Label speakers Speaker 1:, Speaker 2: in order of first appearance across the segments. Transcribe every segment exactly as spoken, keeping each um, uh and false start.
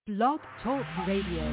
Speaker 1: Blog Talk Radio.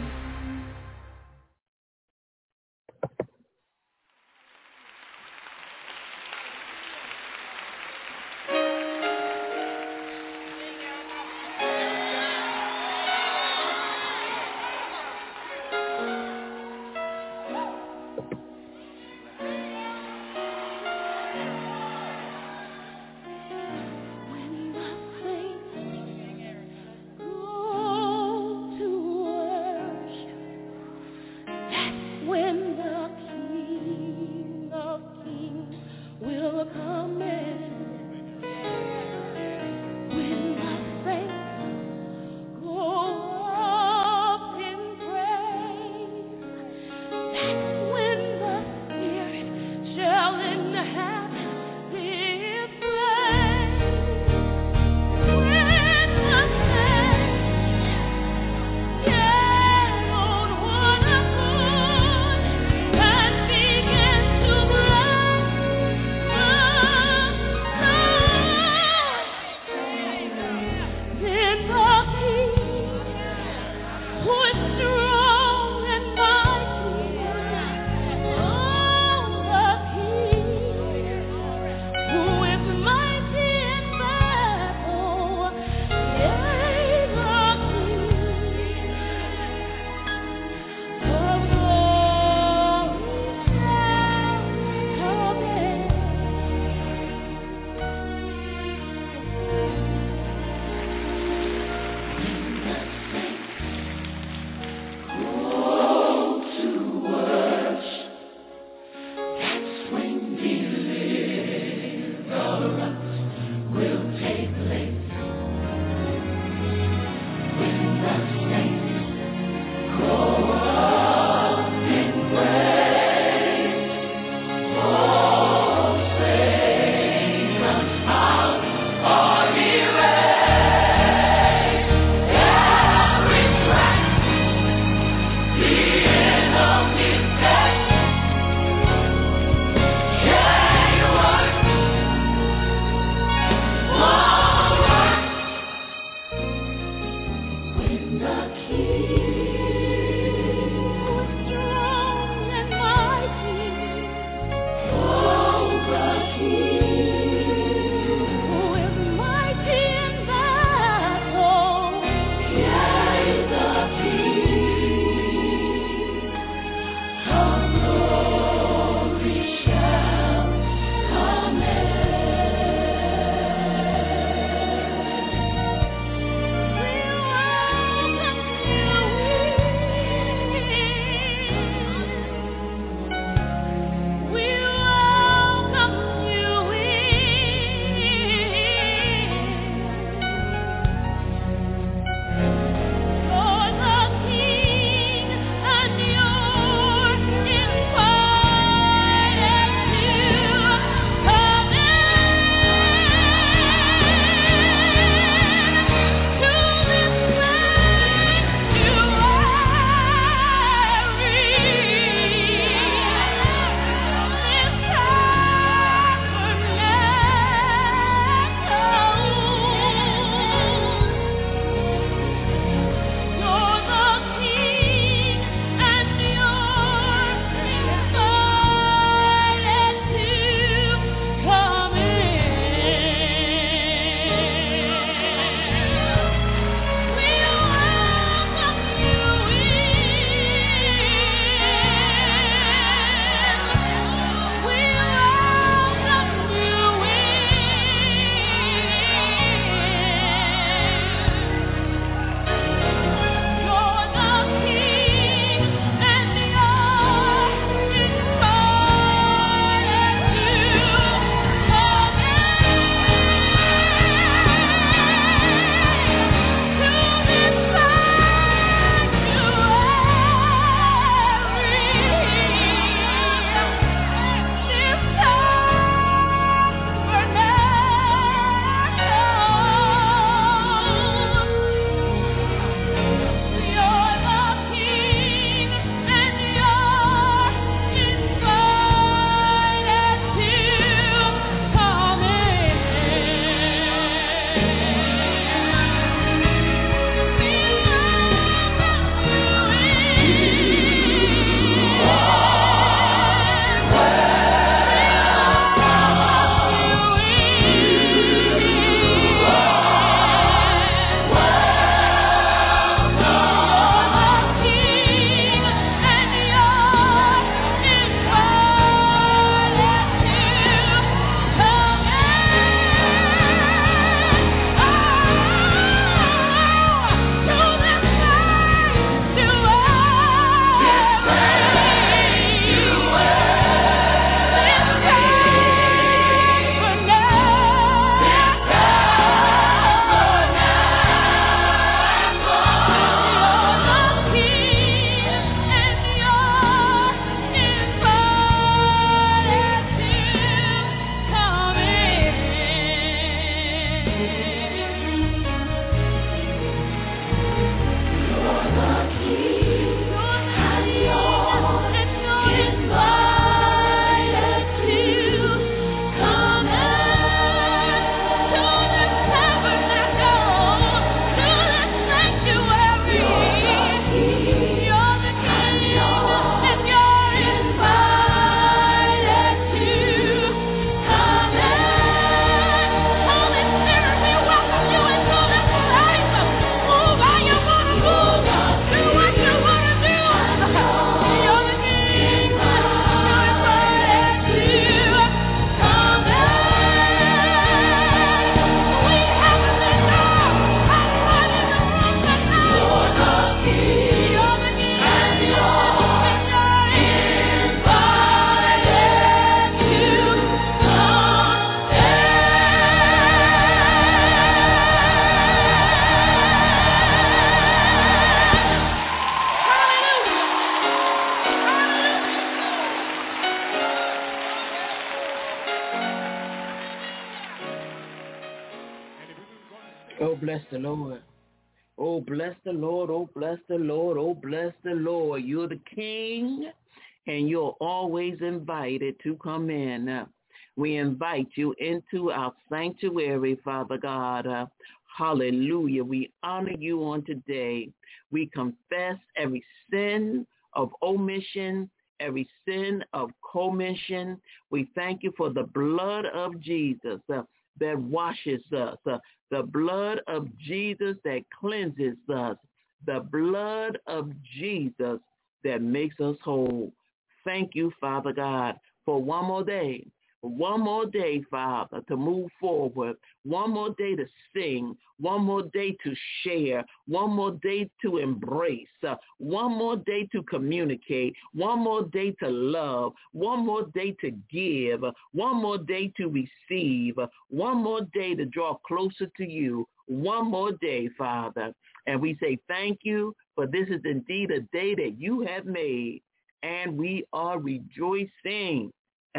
Speaker 2: bless the Lord. Oh, bless the Lord. Oh, bless the Lord. Oh, bless the Lord. You're the King, and you're always invited to come in. Uh, we invite you into our sanctuary, Father God. Uh, hallelujah. We honor you on today. We confess every sin of omission, every sin of commission. We thank you for the blood of Jesus uh, that washes us, uh, the blood of Jesus that cleanses us, the blood of Jesus that makes us whole. Thank you, Father God, for one more day. One more day, Father, to move forward. One more day to sing. One more day to share. One more day to embrace. Uh, one more day to communicate. One more day to love. One more day to give. One more day to receive. One more day to draw closer to you. One more day, Father. And we say thank you, for this is indeed a day that you have made, and we are rejoicing.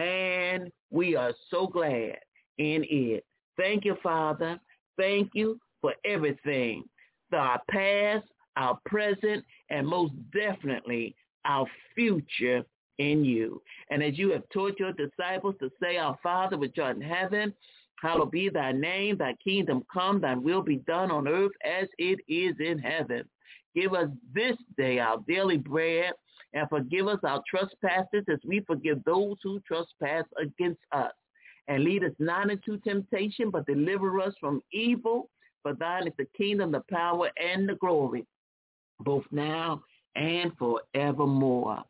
Speaker 2: And we are so glad in it. Thank you, Father. Thank you for everything. For our past, our present, and most definitely our future in you. And as you have taught your disciples to say, Our Father which art in heaven, hallowed be thy name, thy kingdom come, thy will be done on earth as it is in heaven. Give us this day our daily bread, and forgive us our trespasses as we forgive those who trespass against us. And lead us not into temptation, but deliver us from evil. For thine is the kingdom, the power, and the glory, both now and forevermore.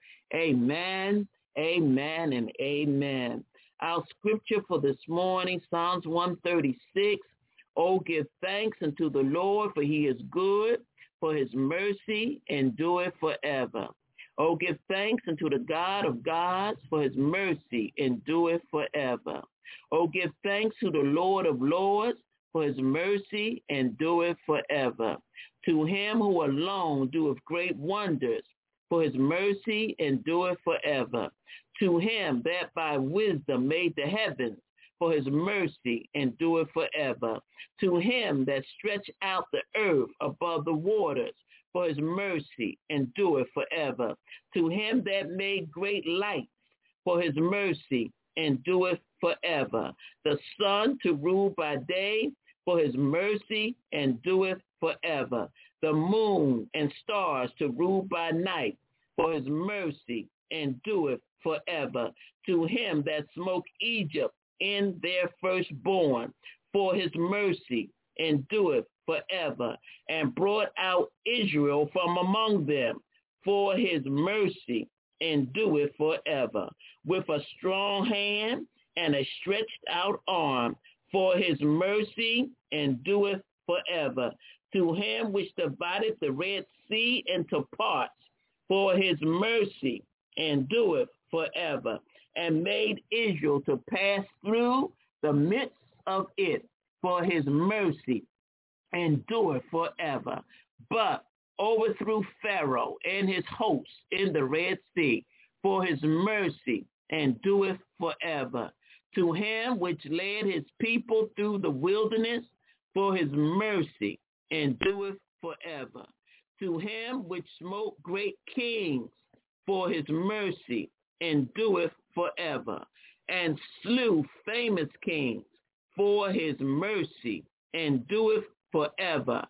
Speaker 2: Amen, amen, and amen. Our scripture for this morning, Psalms one thirty-six. Oh, give thanks unto the Lord, for he is good, for his mercy endureth forever. Oh, give thanks unto the God of gods, for his mercy endureth forever. Oh, give thanks to the Lord of lords, for his mercy endureth forever. To him who alone doeth great wonders, for his mercy endureth forever. To him that by wisdom made the heavens, for his mercy endureth forever. To him that stretched out the earth above the waters, for his mercy endureth forever. To him that made great lights, for his mercy endureth forever. The sun to rule by day, for his mercy endureth forever. The moon and stars to rule by night, for his mercy endureth forever. To him that smote Egypt in their firstborn, for his mercy endureth forever, and brought out Israel from among them, for his mercy endureth forever, with a strong hand and a stretched out arm, for his mercy endureth forever. To him which divided the Red Sea into parts, for his mercy endureth forever, and made Israel to pass through the midst of it, for his mercy endure forever, but overthrew Pharaoh and his hosts in the Red Sea, for his mercy endureth forever. To him which led his people through the wilderness, for his mercy endureth forever. To him which smote great kings, for his mercy endureth forever, and slew famous kings, for his mercy endureth forever.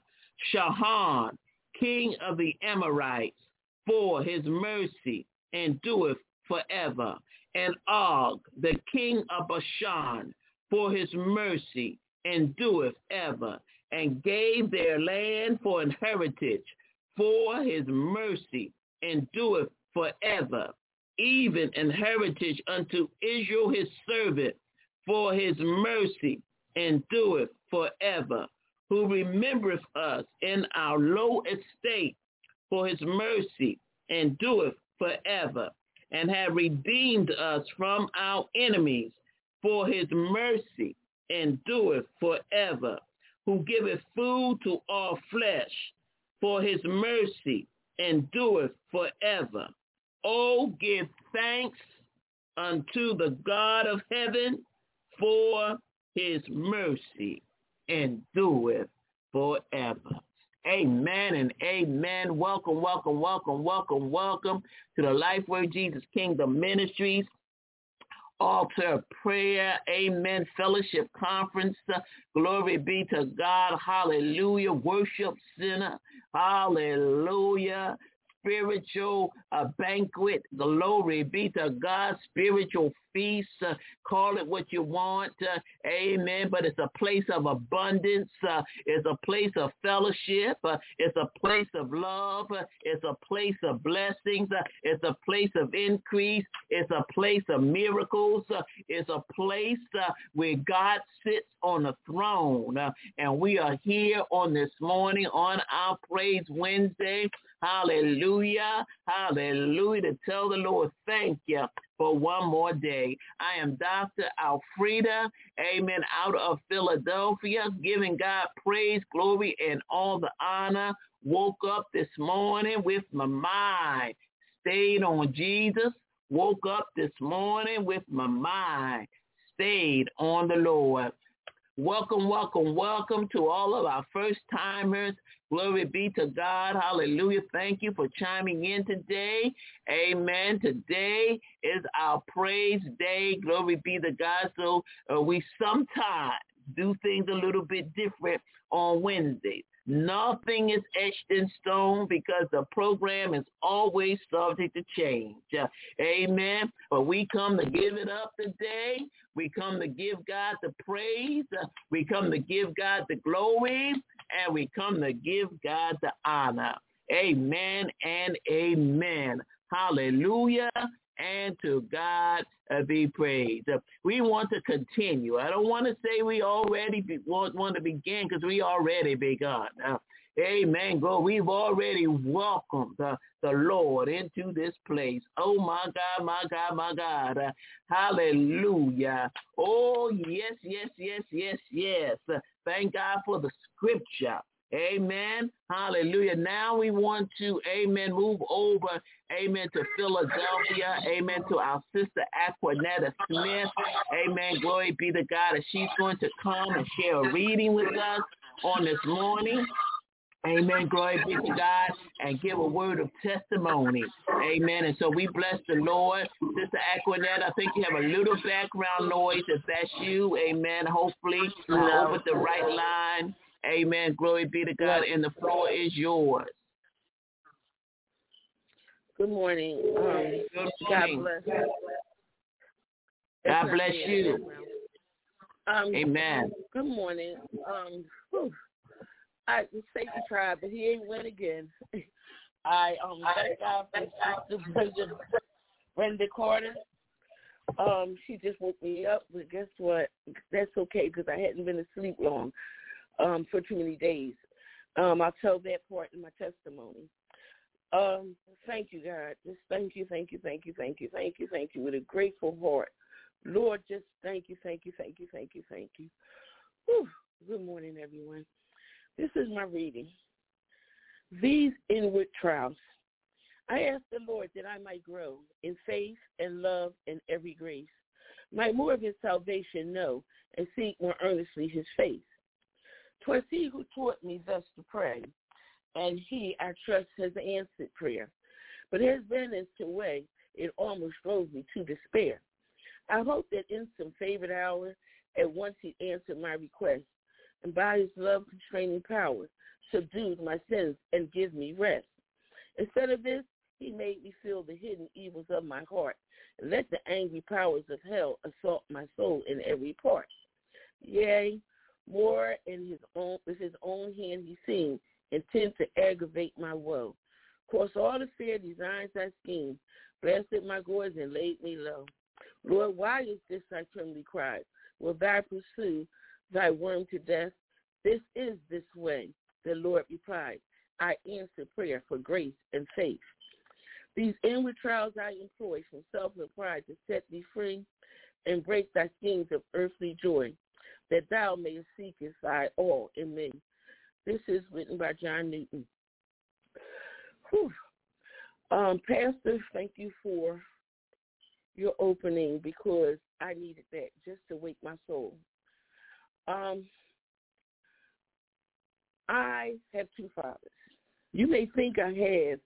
Speaker 2: Shahan, king of the Amorites, for his mercy endureth forever. And Og, the king of Bashan, for his mercy endureth ever, and gave their land for an heritage, for his mercy endureth forever. Even an heritage unto Israel his servant, for his mercy endureth forever. Who remembereth us in our low estate, for his mercy endureth forever, and have redeemed us from our enemies, for his mercy endureth forever. Who giveth food to all flesh, for his mercy endureth forever. Oh, give thanks unto the God of heaven, for his mercy endureth forever. Amen and amen. Welcome, welcome, welcome, welcome, welcome to the Lifeway Jesus Kingdom Ministries Altar of Prayer, Amen, Fellowship Conference. Uh, glory be to God. Hallelujah. Worship Center. Hallelujah. Spiritual uh, banquet. Glory be to God. Spiritual feast. Uh, call it what you want. Uh, amen. But it's a place of abundance. Uh, it's a place of fellowship. Uh, it's a place of love. Uh, it's a place of blessings. Uh, it's a place of increase. It's a place of miracles. Uh, it's a place uh, where God sits on the throne. Uh, and we are here on this morning on our Praise Wednesday. Hallelujah. Hallelujah. To tell the Lord, thank you for one more day. I am Doctor Alfreda, amen, out of Philadelphia, giving God praise, glory, and all the honor. Woke up this morning with my mind stayed on Jesus. Woke up this morning with my mind stayed on the Lord. Welcome, welcome, welcome to all of our first-timers. Glory be to God. Hallelujah. Thank you for chiming in today. Amen. Today is our praise day. Glory be to God. So uh, we sometimes do things a little bit different on Wednesdays. Nothing is etched in stone because the program is always subject to change. Uh, amen. But we come to give it up today. We come to give God the praise. Uh, we come to give God the glory. And we come to give God the honor. Amen and amen. Hallelujah. And to God uh, be praised. Uh, we want to continue. I don't want to say we already be, want, want to begin because we already begun. Uh, amen. Go. We've already welcomed uh, the Lord into this place. Oh, my God, my God, my God. Uh, hallelujah. Oh, yes, yes, yes, yes, yes. Uh, thank God for the scripture. Amen. Hallelujah. Now we want to, amen, move over, amen, to Philadelphia. Amen, to our sister Aquanetta Smith. Amen. Glory be to God. And she's going to come and share a reading with us on this morning. Amen. Glory be to God, and give a word of testimony. Amen. And so we bless the Lord. Sister Aquanette, I think you have a little background noise. If that's you, amen. Hopefully, uh, over the right line. Amen. Glory be to God. And the floor is yours.
Speaker 3: Good morning. Um,
Speaker 2: Good
Speaker 3: God
Speaker 2: morning.
Speaker 3: bless.
Speaker 2: God bless you.
Speaker 3: Um,
Speaker 2: Amen.
Speaker 3: Good morning. Um, whew. I was Satan tried, but he ain't win again. I um thank God for Sister Brenda, Brenda Carter. Um, she just woke me up, but guess what? That's okay because I hadn't been asleep long um, for too many days. Um, I'll tell that part in my testimony. Um, thank you, God. Just thank you, thank you, thank you, thank you, thank you, thank you, with a grateful heart. Lord, just thank you, thank you, thank you, thank you, thank you. Whew. Good morning, everyone. This is my reading. These inward trials. I ask the Lord that I might grow in faith and love and every grace, might more of his salvation know and seek more earnestly his face. 'Twas he who taught me thus to pray, and he, I trust, has answered prayer. But his been some way, it almost drove me to despair. I hope that in some favored hour, at once he answered my request, and by his love-constraining power, subdued my sins and give me rest. Instead of this, he made me feel the hidden evils of my heart, and let the angry powers of hell assault my soul in every part. Yea, more in his own, with his own hand he seemed, intent to aggravate my woe. Course all the fair designs I schemed, blasted my gourds and laid me low. Lord, why is this, I trembly cried? Will thou pursue thy worm to death? This is this way, the Lord replied. I answer prayer for grace and faith. These inward trials I employ from self and pride to set thee free and break thy schemes of earthly joy, that thou mayest seekest thy all in me. This is written by John Newton. Whew. Um, Pastor, thank you for your opening because I needed that just to wake my soul. Um, I have two fathers. You may think I have,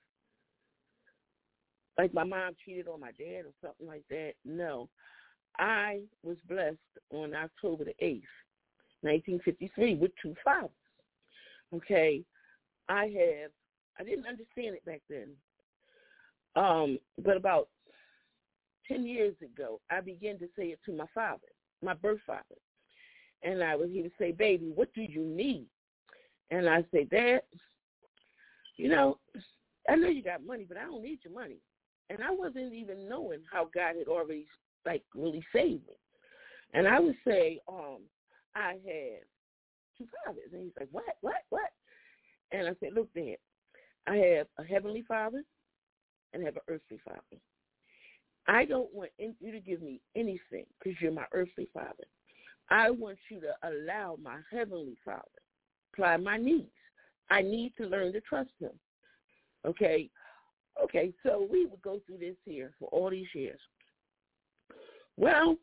Speaker 3: like my mom cheated on my dad or something like that. No. I was blessed on October the eighth, nineteen fifty-three, with two fathers. Okay? I have, I didn't understand it back then. Um, but about ten years ago, I began to say it to my father, my birth father. And I would, he would say, baby, what do you need? And I say, Dad, you know, I know you got money, but I don't need your money. And I wasn't even knowing how God had already, like, really saved me. And I would say, um, I have two fathers. And he's like, what, what, what? And I said, look, Dad, I have a heavenly father and I have an earthly father. I don't want you to give me anything because you're my earthly father. I want you to allow my heavenly father supply my needs. I need to learn to trust him. Okay? Okay, so we would go through this here for all these years. Well,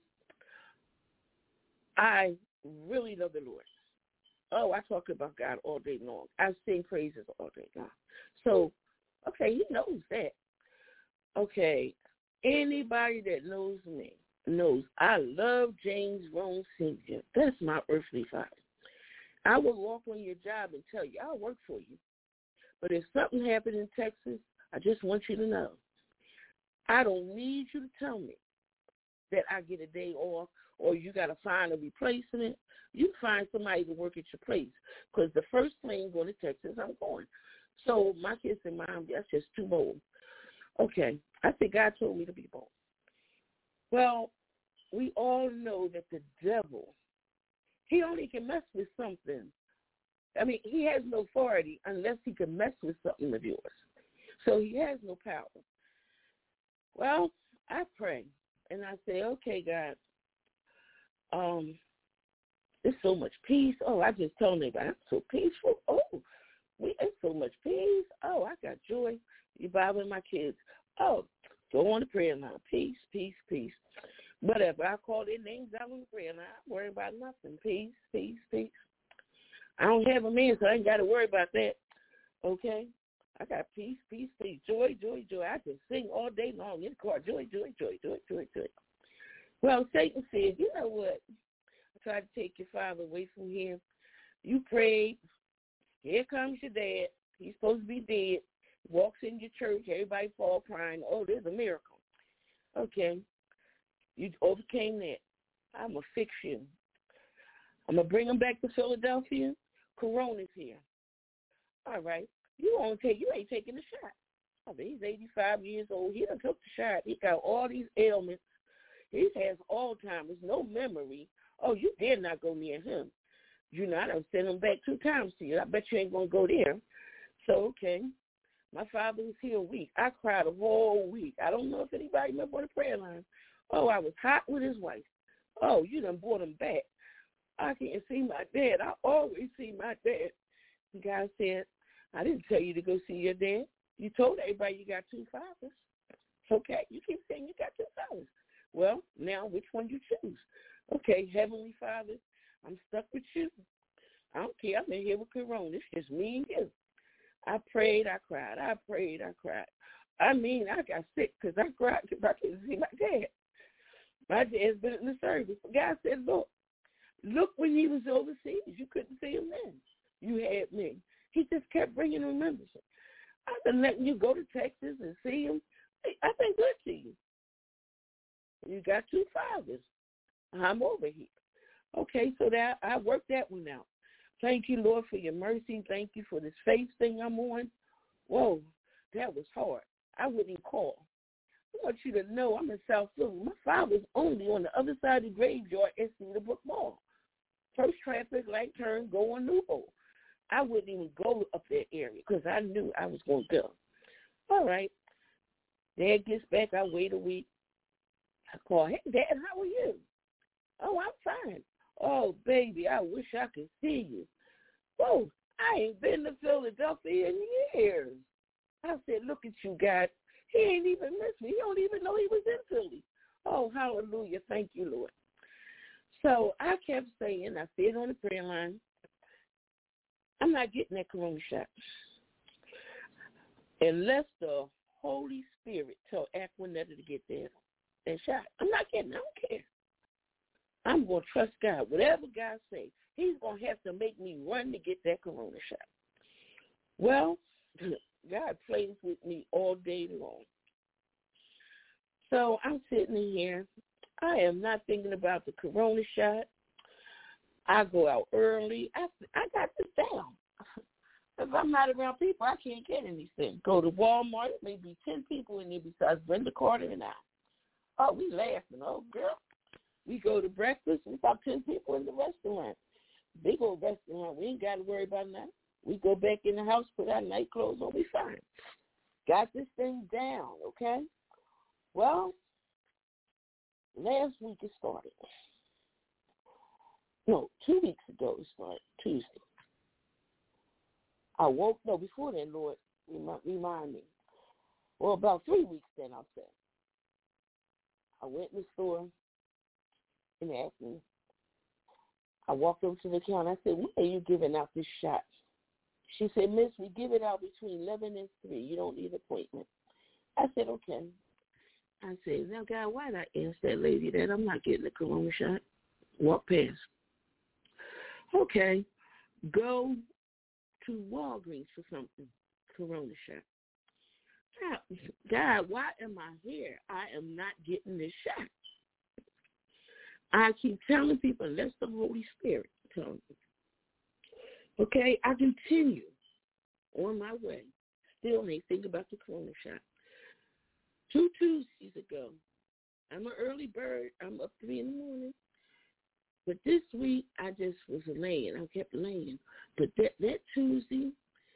Speaker 3: I really love the Lord. Oh, I talk about God all day long. I sing praises all day long. So, okay, he knows that. Okay, anybody that knows me knows I love James Rome Senior That's my earthly father. I will walk on your job and tell you, I'll work for you. But if something happened in Texas, I just want you to know, I don't need you to tell me that I get a day off or you got to find a replacement. You find somebody to work at your place because the first plane going to Texas, I'm going. So my kids say, Mom, that's just too bold. Okay, I think God told me to be bold. Well, we all know that the devil, he only can mess with something. I mean, he has no authority unless he can mess with something of yours. So he has no power. Well, I pray, and I say, okay, God, um, there's so much peace. Oh, I just told anybody, I'm so peaceful. Oh, we there's so much peace. Oh, I got joy. You Bible and my kids. Oh, go on the prayer line. Peace, peace, peace. Whatever. I call their names out on the prayer line. I don't worry about nothing. Peace, peace, peace. I don't have a man, so I ain't got to worry about that. Okay? I got peace, peace, peace. Joy, joy, joy. I can sing all day long in the car. Joy, joy, joy, joy, joy, joy. Well, Satan said, you know what? I tried to take your father away from here. You prayed. Here comes your dad. He's supposed to be dead. Walks in your church. Everybody fall crying. Oh, there's a miracle. Okay. You overcame that. I'm going to fix you. I'm going to bring him back to Philadelphia. Corona's here. All right. You won't take, you ain't taking the shot. I mean, he's eighty-five years old. He done took the shot. He got all these ailments. He has Alzheimer's, no memory. Oh, you dare not go near him. You know, I done sent him back two times to you. I bet you ain't going to go there. So, okay. My father was here a week. I cried a whole week. I don't know if anybody remember on the prayer line. Oh, I was hot with his wife. Oh, you done brought him back. I can't see my dad. I always see my dad. The guy said, I didn't tell you to go see your dad. You told everybody you got two fathers. Okay, you keep saying you got two fathers. Well, now which one you choose? Okay, Heavenly Father, I'm stuck with you. I don't care. I'm in here with Corona. It's just me and you. I prayed, I cried. I prayed, I cried. I mean, I got sick because I cried because I couldn't see my dad. My dad's been in the service. The guy said, look, look when he was overseas. You couldn't see him then. You had me. He just kept bringing remembrance. I've been letting you go to Texas and see him. I've been good to you. You got two fathers. I'm over here. Okay, so that I worked that one out. Thank you, Lord, for your mercy. Thank you for this faith thing I'm on. Whoa, that was hard. I wouldn't even call. I want you to know I'm in South Philly. My father's only on the other side of the graveyard at Cedarbrook Mall. First traffic light turn, go on Newport. I wouldn't even go up that area because I knew I was going to go. All right. Dad gets back. I wait a week. I call, hey, Dad, how are you? Oh, I'm fine. Oh, baby, I wish I could see you. Whoa, I ain't been to Philadelphia in years. I said, look at you, God. He ain't even missed me. He don't even know he was in Philly. Oh, hallelujah. Thank you, Lord. So I kept saying, I said on the prayer line, I'm not getting that corona shot unless the Holy Spirit tell Aquanetta to get that, that shot. I'm not getting it. I don't care. I'm going to trust God. Whatever God says, he's going to have to make me run to get that corona shot. Well, God plays with me all day long. So I'm sitting in here. I am not thinking about the corona shot. I go out early. I, I got this down. If I'm not around people, I can't get anything. Go to Walmart, maybe ten people in there besides Brenda Carter and I. Oh, we laughing. Oh, girl. We go to breakfast, and about ten people in the restaurant. Big old restaurant. We ain't got to worry about that. We go back in the house, put our night clothes on, we fine. Got this thing down, okay? Well, last week it started. No, two weeks ago it started, Tuesday. I woke, no, before then, Lord, remind, remind me. Well, about three weeks then, I'll say. I went in the store in Acton. I walked over to the counter. I said, when are you giving out this shot? She said, Miss, we give it out between eleven and three. You don't need an appointment. I said, okay. I said, now, God, why did I ask that lady that? I'm not getting a corona shot. Walk past. Okay. Go to Walgreens for something. Corona shot. God, God, why am I here? I am not getting this shot. I keep telling people, unless the Holy Spirit tells me. Okay, I continue on my way. Still ain't thinking about the corona shot. Two Tuesdays ago, I'm an early bird. I'm up three in the morning. But this week, I just was laying. I kept laying. But that, that Tuesday,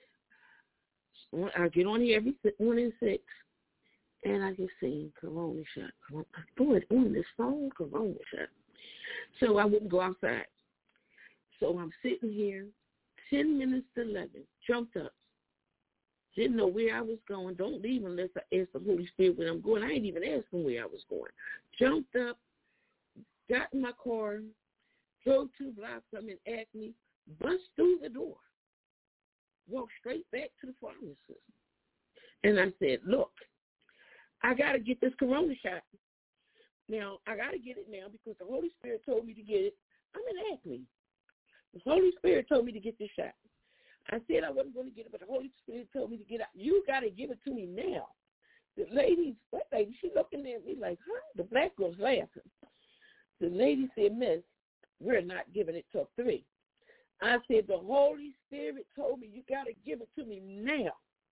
Speaker 3: I get on here every morning at six, and I just seen corona shot. I threw it on this phone, corona shot. So I wouldn't go outside. So I'm sitting here, ten minutes to eleven, jumped up. Didn't know where I was going. Don't leave unless I ask the Holy Spirit where I'm going. I ain't even asking where I was going. Jumped up, got in my car, drove two blocks. I'm in Acme, bust through the door, walked straight back to the pharmacist. And I said, look, I got to get this corona shot. Now, I got to get it now because the Holy Spirit told me to get it. I'm in Acme. The Holy Spirit told me to get this shot. I said I wasn't going to get it, but the Holy Spirit told me to get it. You got to give it to me now. The lady, that lady, she looking at me like, huh? The black girl's laughing. The lady said, Miss, we're not giving it till three. I said, the Holy Spirit told me you got to give it to me now.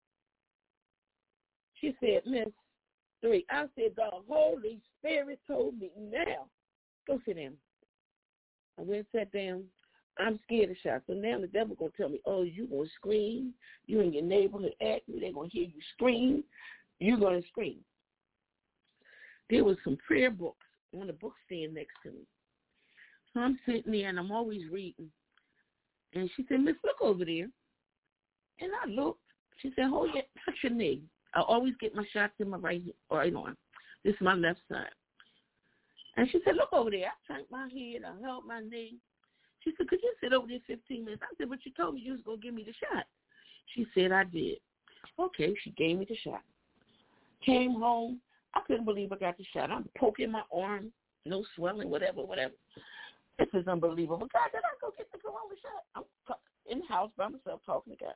Speaker 3: She said, Miss, three. I said, the Holy Spirit told me now. Go sit down. I went and sat down. I'm scared of shots. So now the devil going to tell me, oh, you're going to scream. You in your neighborhood acting. They're going to hear you scream. You're going to scream. There was some prayer books on the book stand next to me. So I'm sitting there, and I'm always reading. And she said, Miss, look over there. And I looked. She said, hold your, touch your knee. I always get my shots in my right, right arm. This is my left side. And she said, look over there. I turned my head. I held my knee. She said, could you sit over there fifteen minutes? I said, but you told me you was going to give me the shot. She said, I did. Okay, she gave me the shot. Came home. I couldn't believe I got the shot. I'm poking my arm, no swelling, whatever, whatever. This is unbelievable. God, did I go get the corona shot? I'm in the house by myself talking to God.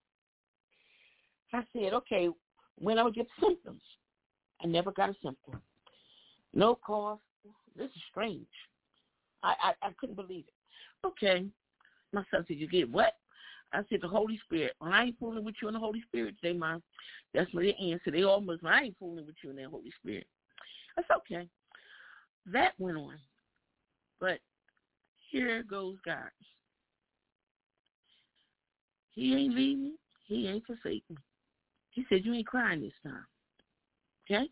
Speaker 3: I said, okay, when I would get symptoms. I never got a symptom. No cough. This is strange. I, I, I couldn't believe it. Okay. My son said, you get what? I said, the Holy Spirit. Well, I ain't fooling with you and the Holy Spirit today, Mom. That's what they answered. They almost, I ain't fooling with you and the Holy Spirit. That's okay. That went on. But here goes God. He ain't leaving me. He ain't forsaking me. He said, you ain't crying this time. Okay?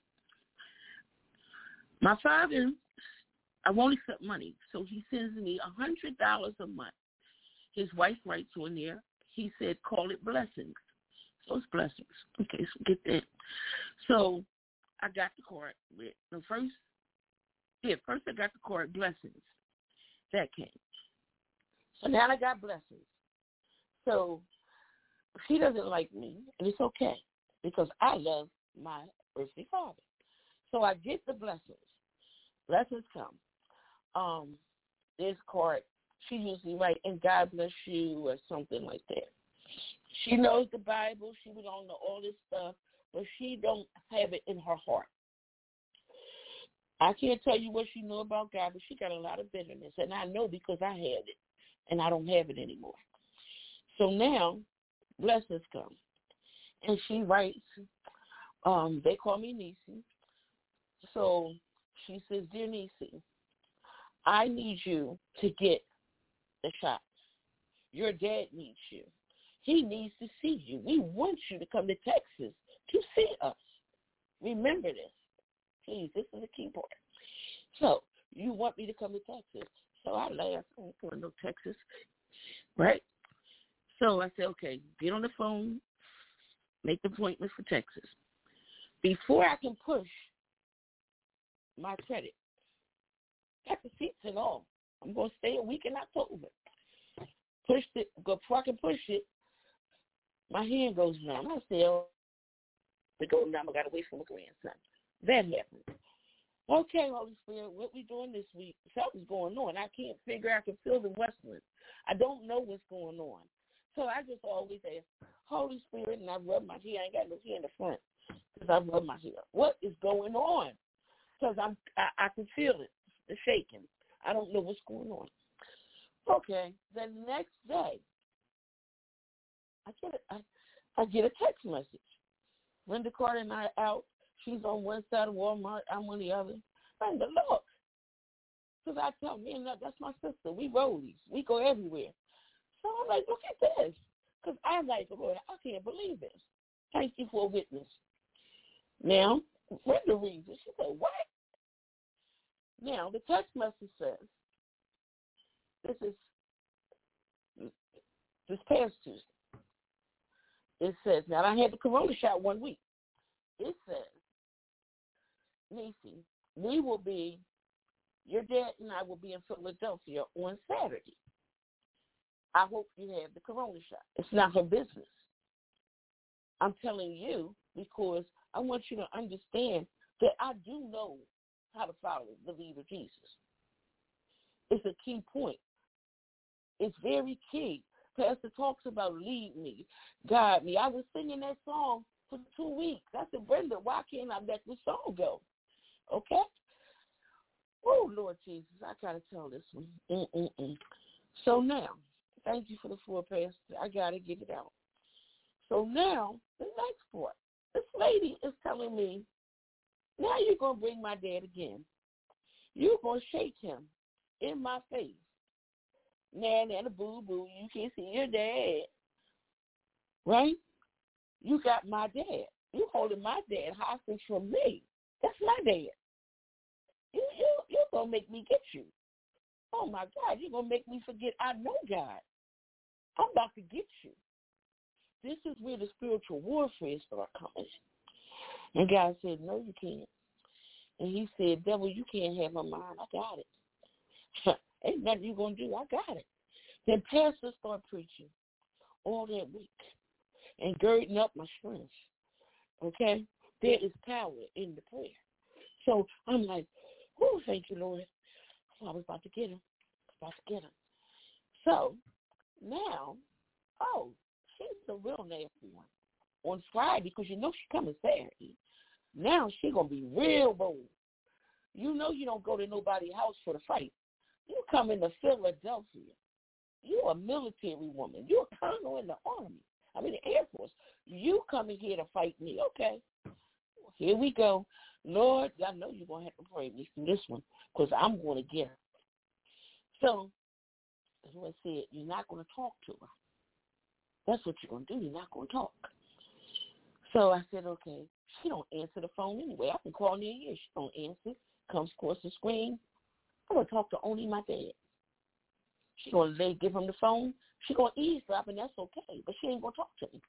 Speaker 3: My father, I won't accept money, so he sends me one hundred dollars a month. His wife writes on there. He said, call it blessings. So it's blessings. Okay, so get that. So I got the card. With the first, yeah, first I got the card, blessings. That came. So now I got blessings. So she doesn't like me, and it's okay because I love my earthly father. So I get the blessings. Blessings come. Um, this card, she usually write, and God bless you or something like that. She knows the Bible. She would all know all this stuff, but she don't have it in her heart. I can't tell you what she knew about God, but she got a lot of bitterness, and I know because I had it, and I don't have it anymore. So now, blessings come. And she writes, um, they call me Nisi. So she says, Dear Nisi, I need you to get the shots. Your dad needs you. He needs to see you. We want you to come to Texas to see us. Remember this. Please, this is the key part. So you want me to come to Texas. So I laughed. I don't want no Texas. Right? So I said, okay, get on the phone, make the appointment for Texas. Before I can push my credit, got the seats and all. I'm going to stay a week in October. Pushed it, before I can push it, my hand goes numb. I said, oh, the go numb, I got to wait for my grandson. That happened. Okay, Holy Spirit, what we doing this week? Something's going on. I can't figure out. I can feel the Westland. I don't know what's going on. So I just always ask, Holy Spirit, and I rub my hair. I ain't got no hair in the front because I rub my hair. What is going on? Because I'm, I, I can feel it, the shaking. I don't know what's going on. Okay, the next day, I get a, I, I get a text message. Linda Carter and I are out. She's on one side of Walmart. I'm on the other. Linda, look. Because I tell me, and that's my sister. We rollies. We go everywhere. So I'm like, look at this. Because I'm like, Lord, I can't believe this. Thank you for a witness. Now, Linda reads it. She said, what? Now, the text message says, this is this past Tuesday. It says, now I had the corona shot one week. It says, Nisi, we will be, your dad and I will be in Philadelphia on Saturday. I hope you have the corona shot. It's not her business. I'm telling you because I want you to understand that I do know how to follow the lead of Jesus. It's a key point. It's very key. Pastor talks about lead me, guide me. I was singing that song for two weeks. I said, Brenda, why can't I let this song go? Okay? Oh, Lord Jesus, I got to tell this one. Mm-mm-mm. So now, thank you for the floor, Pastor. I got to get it out. So now, the next part. This lady is telling me, now you're going to bring my dad again. You're going to shake him in my face. Nah, nah, boo-boo, you can't see your dad. Right? You got my dad. You holding my dad hostage from me. That's my dad. You, you, you're going to make me get you. Oh, my God, you're going to make me forget I know God. I'm about to get you. This is where the spiritual warfare starts coming. And God said, no, you can't. And he said, devil, you can't have my mind. I got it. Ain't nothing you going to do. I got it. Then pastors start preaching all that week and girding up my strength. Okay? There is power in the prayer. So I'm like, oh, thank you, Lord. So I was about to get him. About to get him. So now, oh, she's the real nasty one. On Friday, because you know she's coming Saturday. Now she's going to be real bold. You know you don't go to nobody's house for the fight. You come into Philadelphia. You're a military woman. You're a colonel in the Army. I mean, the Air Force. You coming here to fight me. Okay. Here we go. Lord, I know you're going to have to pray me through this one because I'm going to get her. So, as I said, you're not going to talk to her. That's what you're going to do. You're not going to talk. So I said, okay. She don't answer the phone anyway. I can call near here. She don't answer. Comes across the screen. I'm going to talk to only my dad. She's going to give him the phone. She's going to eavesdrop, and that's okay. But she ain't going to talk to me.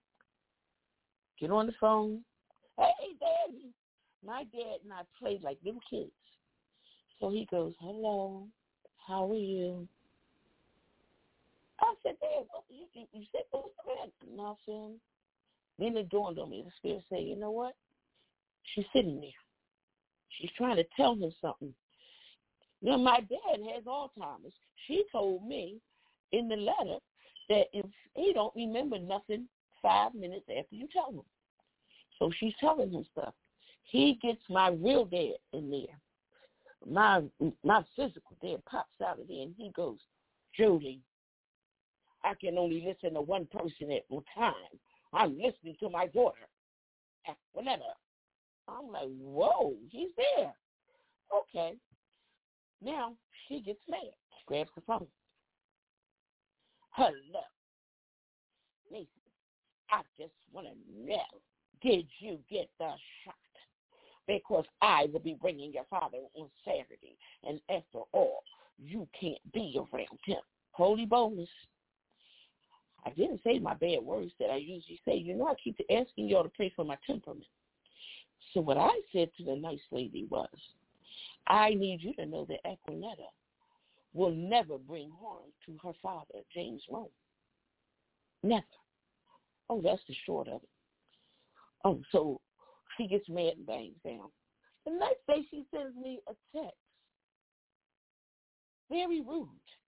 Speaker 3: Get on the phone. Hey, Daddy. My dad and I played like little kids. So he goes, hello, how are you? I said, Dad, you, you, you said what's the matter? Nothing. Then it dawned on me. The Spirit said, you know what? She's sitting there. She's trying to tell him something. You know, my dad has Alzheimer's. She told me in the letter that if he don't remember nothing five minutes after you tell him. So she's telling him stuff. He gets my real dad in there. My my physical dad pops out of there and he goes, Judy, I can only listen to one person at a time. I'm listening to my daughter. Whatever. I'm like, whoa, he's there. Okay. Now she gets mad. She grabs the phone. Hello. Nathan, I just want to know, did you get the shot? Because I will be bringing your father on Saturday. And after all, you can't be around him. Holy bonus. I didn't say my bad words that I usually say. You know, I keep asking y'all to pray for my temperament. So what I said to the nice lady was, I need you to know that Equinetta will never bring harm to her father, James Rome. Never. Oh, that's the short of it. Oh, so she gets mad and bangs down. The next day she sends me a text. Very rude.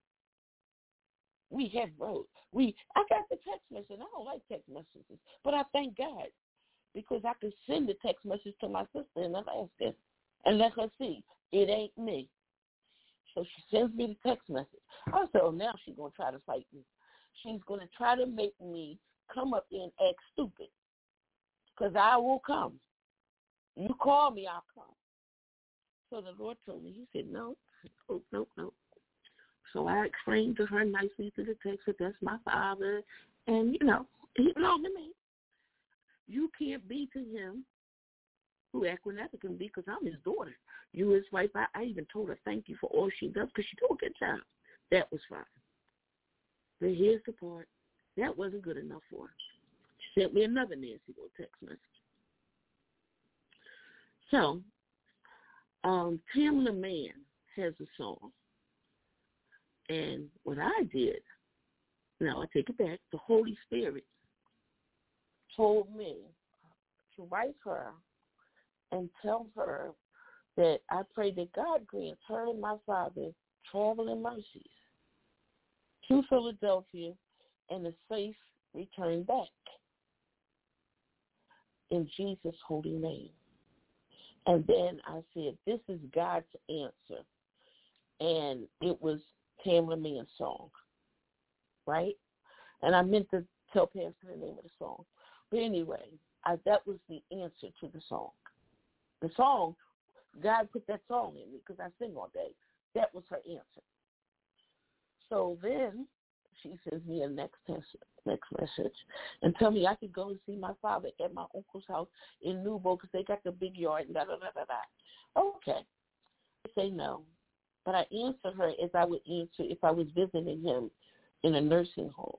Speaker 3: We have wrote. We I got the text message. I don't like text messages, but I thank God because I could send the text message to my sister and ask her and let her see it ain't me. So she sends me the text message. I said, oh, now she's going to try to fight me. She's going to try to make me come up there and act stupid because I will come. You call me, I'll come. So the Lord told me, he said, no, no, no, no. So I explained to her nicely through the text that that's my father. And, you know, he belonged to me. You can't be to him who Equinetta can be because I'm his daughter. You his wife. I, I even told her thank you for all she does because she did a good job. That was fine. But here's the part. That wasn't good enough for her. She sent me another Nancy little text message. So, um, Tamla Mann has a song. And what I did, now I take it back, the Holy Spirit told me to write her and tell her that I pray that God grants her and my father traveling mercies to Philadelphia and a safe return back. In Jesus' holy name. And then I said, this is God's answer. And it was Tamla Mann's song, right? And I meant to tell Pastor the name of the song. But anyway, I, that was the answer to the song. The song, God put that song in me because I sing all day. That was her answer. So then she sends me a next text, next message and tell me I could go and see my father at my uncle's house in Newbo because they got the big yard and da da da da da. Okay. I say no. But I answered her as I would answer if I was visiting him in a nursing home.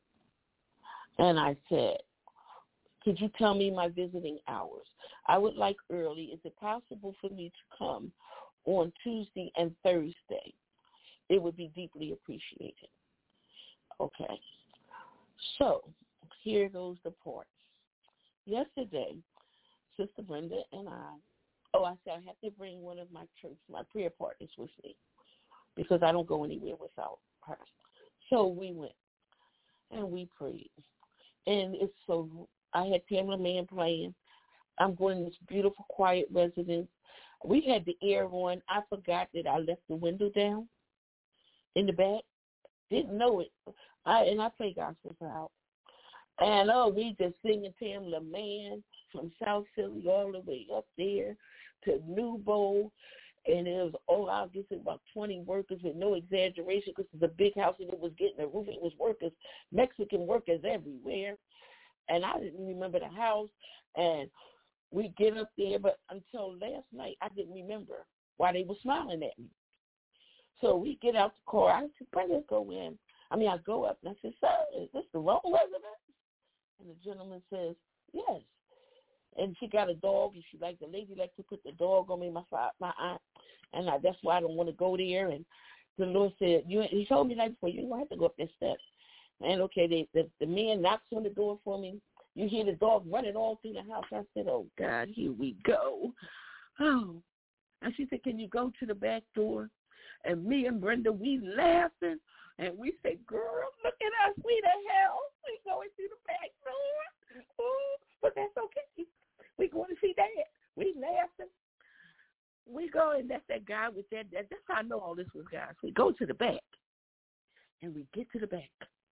Speaker 3: And I said, could you tell me my visiting hours? I would like early. Is it possible for me to come on Tuesday and Thursday? It would be deeply appreciated. Okay. So here goes the part. Yesterday, Sister Brenda and I, oh, I said I have to bring one of my church, my prayer partners with me because I don't go anywhere without her. So we went and we prayed. And it's so, I had Tamla Mann playing. I'm going to this beautiful, quiet residence. We had the air on. I forgot that I left the window down in the back. Didn't know it. I And I play gospel out. And, oh, we just singing Tamla Mann from South Philly all the way up there to Newbo. And it was, oh, I'll guess about twenty workers with no exaggeration because it's a big house and it was getting a roof. It was workers, Mexican workers everywhere. And I didn't remember the house. And we get up there, but until last night, I didn't remember why they were smiling at me. So we get out the car. I said, let's go in. I mean, I go up and I said, sir, is this the wrong residence? And the gentleman says, yes. And she got a dog, and she like the lady likes to put the dog on me, my my aunt, and I, that's why I don't want to go there. And the Lord said, you. He told me like before, you don't have to go up that step. And, okay, they, the, the man knocks on the door for me. You hear the dog running all through the house. I said, oh, God, here we go. Oh. And she said, can you go to the back door? And me and Brenda, we laughing. And we said, girl, look at us. We the hell. We going through the back door. Oh, but that's okay. We going to see Dad. We laughing. We go, and that's that guy with that, that. That's how I know all this was, guys. We go to the back. And we get to the back.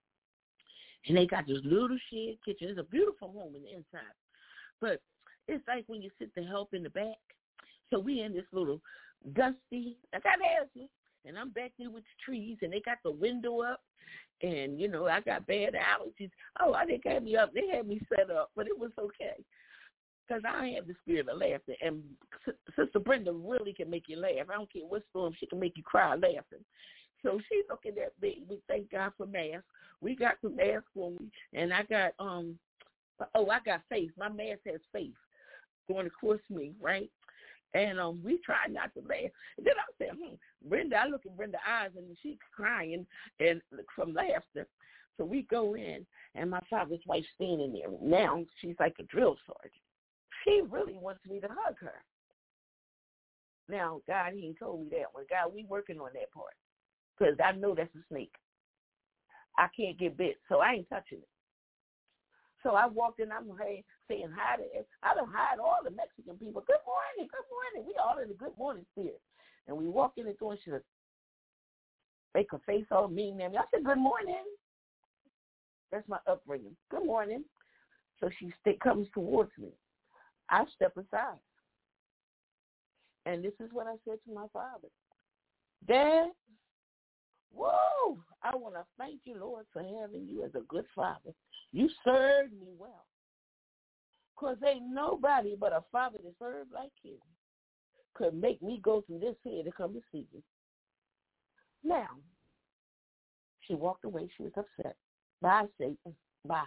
Speaker 3: And they got this little shed kitchen. It's a beautiful home in the inside. But it's like when you sit to help in the back. So we in this little dusty, I got asthma, and I'm back there with the trees, and they got the window up, and, you know, I got bad allergies. Oh, I didn't have me up. They had me set up, but it was okay because I have the spirit of laughter. And Sister Brenda really can make you laugh. I don't care what storm, she can make you cry laughing. So she's looking at me. We thank God for masks. We got some masks for me, and I got, um, oh, I got faith. My mask has faith going across me, right? And um, we try not to laugh. And then I said, hmm, Brenda, I look at Brenda's eyes, and she's crying and from laughter. So we go in, and my father's wife standing there. Now she's like a drill sergeant. She really wants me to hug her. Now, God, he ain't told me that one. God, we working on that part because I know that's a snake. I can't get bit, so I ain't touching it. So I walked in, I'm hey, saying hi to it. I done hired all the Mexican people. Good morning, good morning. We all in the good morning spirit. And we walk in the door, and she said, make her face all mean at me. I said, good morning. That's my upbringing. Good morning. So she st- comes towards me. I step aside. And this is what I said to my father. Dad, whoa, I want to thank you, Lord, for having you as a good father. You served me well. Because ain't nobody but a father that served like you could make me go through this here to come to see you. Now, she walked away. She was upset. Bye, Satan. Bye.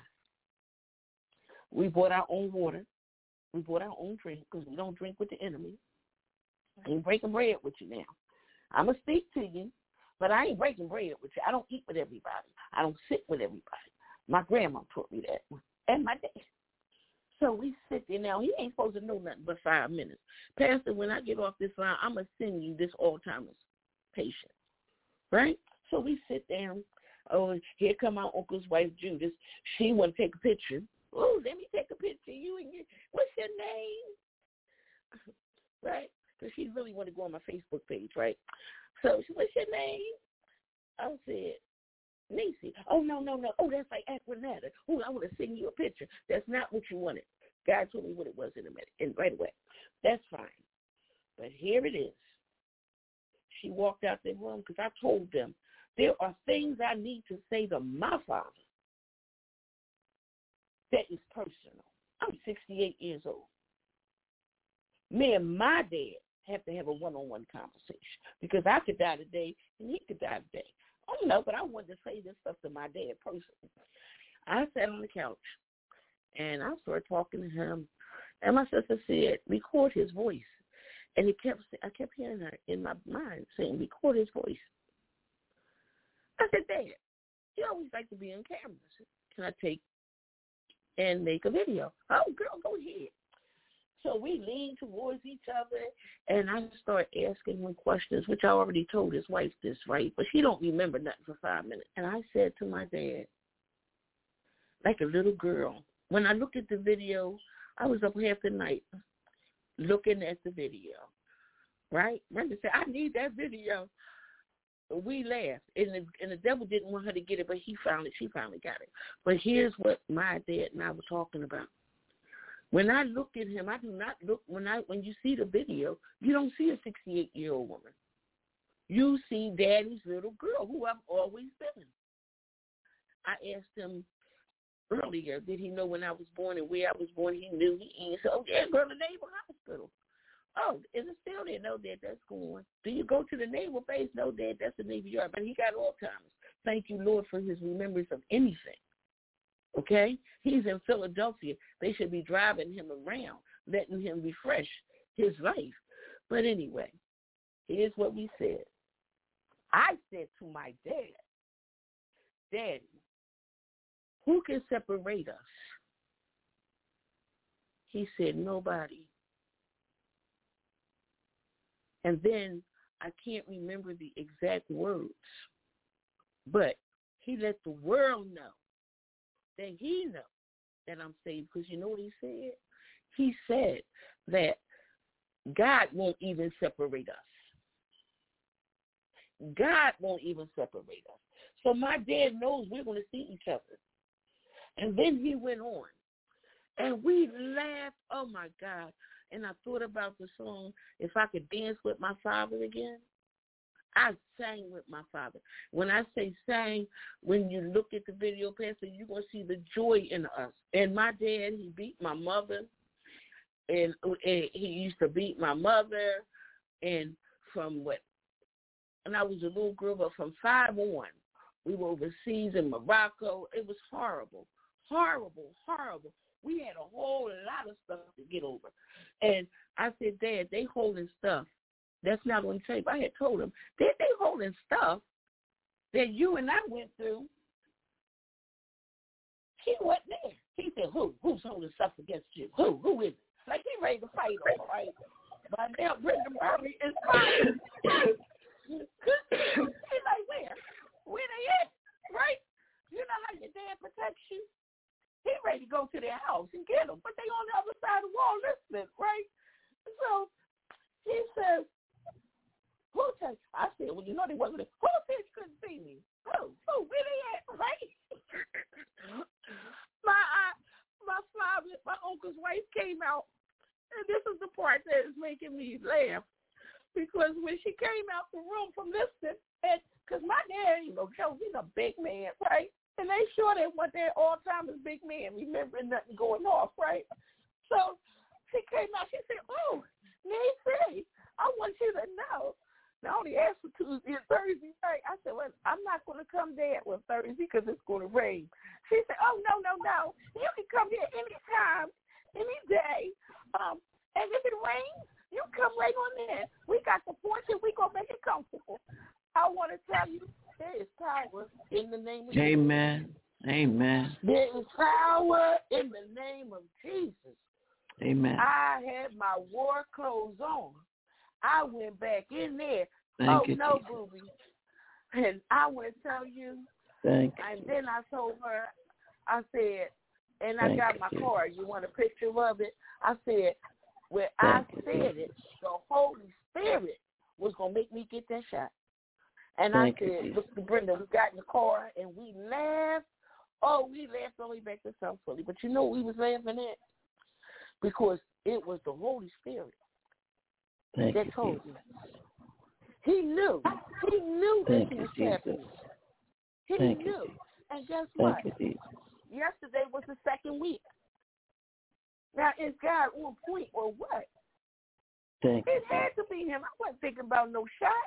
Speaker 3: We bought our own water. We bought our own drink because we don't drink with the enemy. I ain't breaking bread with you now. I'm going to speak to you, but I ain't breaking bread with you. I don't eat with everybody. I don't sit with everybody. My grandma taught me that, and my dad. So we sit there now. He ain't supposed to know nothing but five minutes. Pastor, when I get off this line, I'm going to send you this Alzheimer's patient, right? So we sit down. Oh, here come my uncle's wife, Judith. She want to take a picture. Oh, let me take a picture of you and you. What's your name? Right? Because she really want to go on my Facebook page, right? So she, what's your name? I said, Nisi. Oh, no, no, no. Oh, that's like Aquanetta. Oh, I want to send you a picture. That's not what you wanted. God told me what it was in a minute, and right away. That's fine. But here it is. She walked out the room because I told them there are things I need to say to my father that is personal. I'm sixty-eight years old. Me and my dad have to have a one-on-one conversation because I could die today and he could die today. I don't know, but I wanted to say this stuff to my dad personally. I sat on the couch, and I started talking to him, and my sister said, record his voice. And he kept, I kept hearing her in my mind saying, record his voice. I said, Dad, you always like to be on camera. I said, can I take and make a video? Oh, girl, go ahead. So we leaned towards each other, and I started asking him questions, which I already told his wife this, right? But she don't remember nothing for five minutes. And I said to my dad, like a little girl, when I looked at the video, I was up half the night looking at the video, right? Brenda said, I need that video. We laughed, and the, and the devil didn't want her to get it, but he finally, she finally got it. But here's what my dad and I were talking about. When I look at him, I do not look, when I when you see the video, you don't see a sixty-eight-year-old woman. You see Daddy's little girl, who I've always been. I asked him earlier, did he know when I was born and where I was born? He knew. He answered, oh, yeah, go to the Naval Hospital. Oh, is it still there? No, Dad, that's gone. Do you go to the Naval Base? No, Dad, that's the Navy Yard. But he got Alzheimer's. Thank you, Lord, for his remembrance of anything. Okay? He's in Philadelphia. They should be driving him around, letting him refresh his life. But anyway, here's what we said. I said to my dad, Daddy, who can separate us? He said, nobody. And then I can't remember the exact words, but he let the world know that he knows that I'm saved, because you know what he said? He said that God won't even separate us. God won't even separate us. So my dad knows we're going to see each other. And then he went on. And we laughed. Oh, my God. And I thought about the song, If I Could Dance with My Father Again. I sang with my father. When I say sang, when you look at the video, Pastor, you're going to see the joy in us. And my dad, he beat my mother. And, and he used to beat my mother. And from what? And I was a little girl, but from five on, we were overseas in Morocco. It was horrible, horrible, horrible. We had a whole lot of stuff to get over. And I said, Dad, they holding stuff. That's not on tape. I had told him, they they holding stuff that you and I went through. He wasn't there. He said, who? Who's holding stuff against you? Who? Who is it? Like, he ready to fight, all right? But now Brenda Murray is fighting. He's like, where? Where they at? Right? You know how your dad protects you? He ready to go to their house and get them, but they on the other side of the wall listening, right? So he says, who said? I said, well, you know they wasn't there. Who said you couldn't see me? Who? Who? Where they at? Right? my uh, my father, my uncle's wife came out, and this is the part that is making me laugh. Because when she came out the room from listening, and because my dad, you know, Joe, he's a big man, right? And they sure they want their all-timers big man, remembering nothing going off, right? So she came out, she said, oh, Nancy, I want you to know. Now, I only asked for Tuesday and Thursday, right? I said, well, I'm not going to come there with Thursday because it's going to rain. She said, oh, no, no, no. You can come here anytime, any day. Um, and if it rains, you come right on in. We got the porch and we going to make it comfortable. I want to tell you, there is power in the name of
Speaker 2: Amen.
Speaker 3: Jesus.
Speaker 2: Amen.
Speaker 3: There is power in the name of Jesus.
Speaker 2: Amen.
Speaker 3: I had my war clothes on. I went back in there.
Speaker 2: Thank
Speaker 3: oh,
Speaker 2: you,
Speaker 3: no,
Speaker 2: Jesus.
Speaker 3: booby. And I want to tell you,
Speaker 2: Thank
Speaker 3: and
Speaker 2: you.
Speaker 3: then I told her, I said, and I
Speaker 2: Thank
Speaker 3: got
Speaker 2: you,
Speaker 3: my
Speaker 2: Jesus.
Speaker 3: card. You want a picture of it? I said, when
Speaker 2: Thank
Speaker 3: I
Speaker 2: you,
Speaker 3: said
Speaker 2: Jesus.
Speaker 3: it, the Holy Spirit was going to make me get that shot. And
Speaker 2: Thank
Speaker 3: I
Speaker 2: you,
Speaker 3: said,
Speaker 2: Jesus.
Speaker 3: look, to Brenda, we got in the car, and we laughed. Oh, we laughed all the way back to South Philly. But you know what we was laughing at? Because it was the Holy Spirit
Speaker 2: Thank
Speaker 3: that
Speaker 2: you,
Speaker 3: told
Speaker 2: Jesus.
Speaker 3: me. He knew. He knew
Speaker 2: Thank
Speaker 3: that he
Speaker 2: you,
Speaker 3: was
Speaker 2: Jesus.
Speaker 3: happening. He
Speaker 2: Thank you,
Speaker 3: knew.
Speaker 2: Jesus.
Speaker 3: And guess what?
Speaker 2: Thank you, Jesus.
Speaker 3: Yesterday was the second week. Now, is God on point or what?
Speaker 2: Thank you,
Speaker 3: It had to be him. I wasn't thinking about no shot.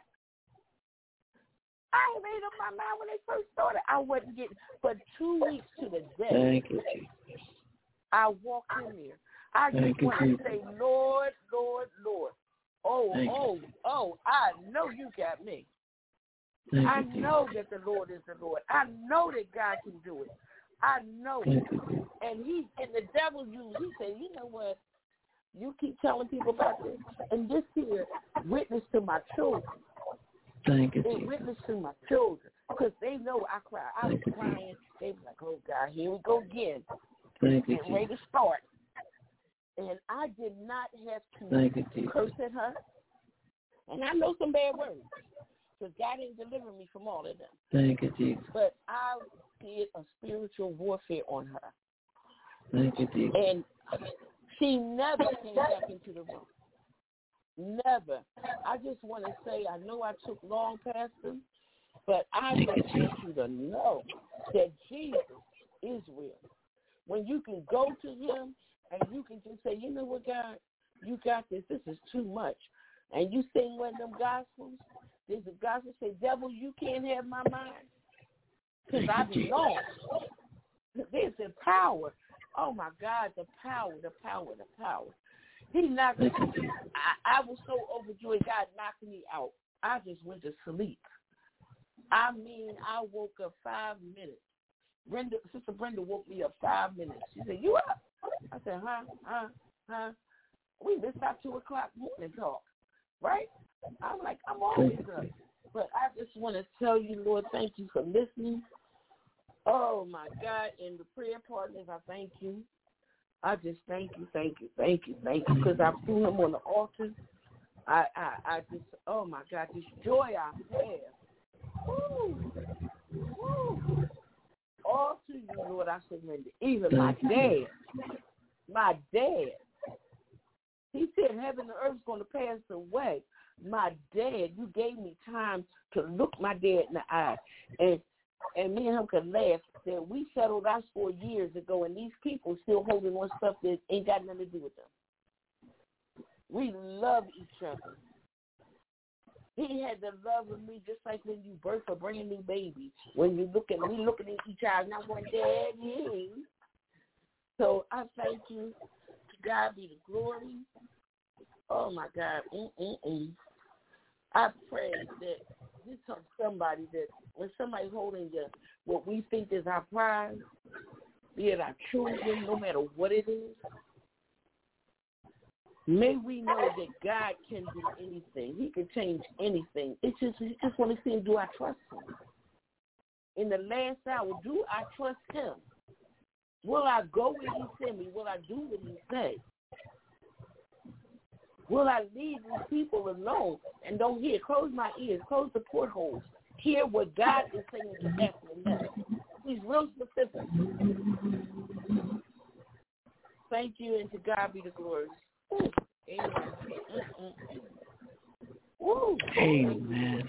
Speaker 3: I made up my mind when they first started. I wasn't getting, but two weeks to the day,
Speaker 2: Thank you, Jesus.
Speaker 3: I walked in there. I just
Speaker 2: Thank you,
Speaker 3: want to
Speaker 2: Jesus.
Speaker 3: say, Lord, Lord, Lord. Oh,
Speaker 2: Thank you.
Speaker 3: oh, oh, I know you got me.
Speaker 2: Thank
Speaker 3: I
Speaker 2: you, Jesus.
Speaker 3: know that the Lord is the Lord. I know that God can do it. I know it.
Speaker 2: Thank you.
Speaker 3: And he and the devil used, he said, you know what? You keep telling people about this. And this here witness to my children.
Speaker 2: Thank you,
Speaker 3: It
Speaker 2: Jesus.
Speaker 3: witness to my children. Because they know I cry. I was
Speaker 2: Thank you,
Speaker 3: crying. They were like, oh, God, here we go again.
Speaker 2: Thank you,
Speaker 3: Getting ready
Speaker 2: Jesus.
Speaker 3: to start. And I did not have to
Speaker 2: Thank you, Jesus.
Speaker 3: curse at her. And I know some bad words. Because God didn't deliver me from all of them.
Speaker 2: Thank you, Jesus.
Speaker 3: But I did a spiritual warfare on her.
Speaker 2: Thank you, Jesus.
Speaker 3: And she never came back into the room. Never. I just want to say, I know I took long past them, but I
Speaker 2: Thank
Speaker 3: just
Speaker 2: you,
Speaker 3: want you to know that Jesus is real. When you can go to him and you can just say, you know what, God, you got this. This is too much. And you sing one of them gospels. There's a gospel say, devil, you can't have my mind because I belong. There's the power. Oh, my God, the power, the power, the power. He knocked me. I, I was so overjoyed. God knocked me out. I just went to sleep. I mean, I woke up five minutes Brenda, Sister Brenda woke me up five minutes. She said, "You up?" I said, "Huh, huh, huh." We missed our two o'clock morning talk, right? I'm like, I'm always up. But I just want to tell you, Lord, thank you for listening. Oh, my God. And the prayer partners, I thank you. I just thank you, thank you, thank you, thank you, because I threw him on the altar. I, I, I just, oh, my God, this joy I have. Woo, woo. All to you, Lord, I surrender. Even my dad, my dad. He said heaven and earth is going to pass away. My dad, you gave me time to look my dad in the eye. And and me and him could laugh that we settled our score years ago, and these people still holding on stuff that ain't got nothing to do with them. We love each other. He had the love of me just like when you birth a brand new baby. When you look at me looking at each other, and I'm going, Daddy. So I thank you. To God be the glory. Oh, my God. Mm-mm-mm. I pray that this helps somebody that when somebody's holding the, what we think is our prize, be it our children, no matter what it is, may we know that God can do anything. He can change anything. It's just, we just want to see, do I trust him? In the last hour, do I trust him? Will I go where he sent me? Will I do what he said? Will I leave these people alone and don't hear? Close my ears. Close the portholes. Hear what God is saying to after next. He's real specific. Thank you, and to God be the glory. Ooh, amen. Woo.
Speaker 2: Amen.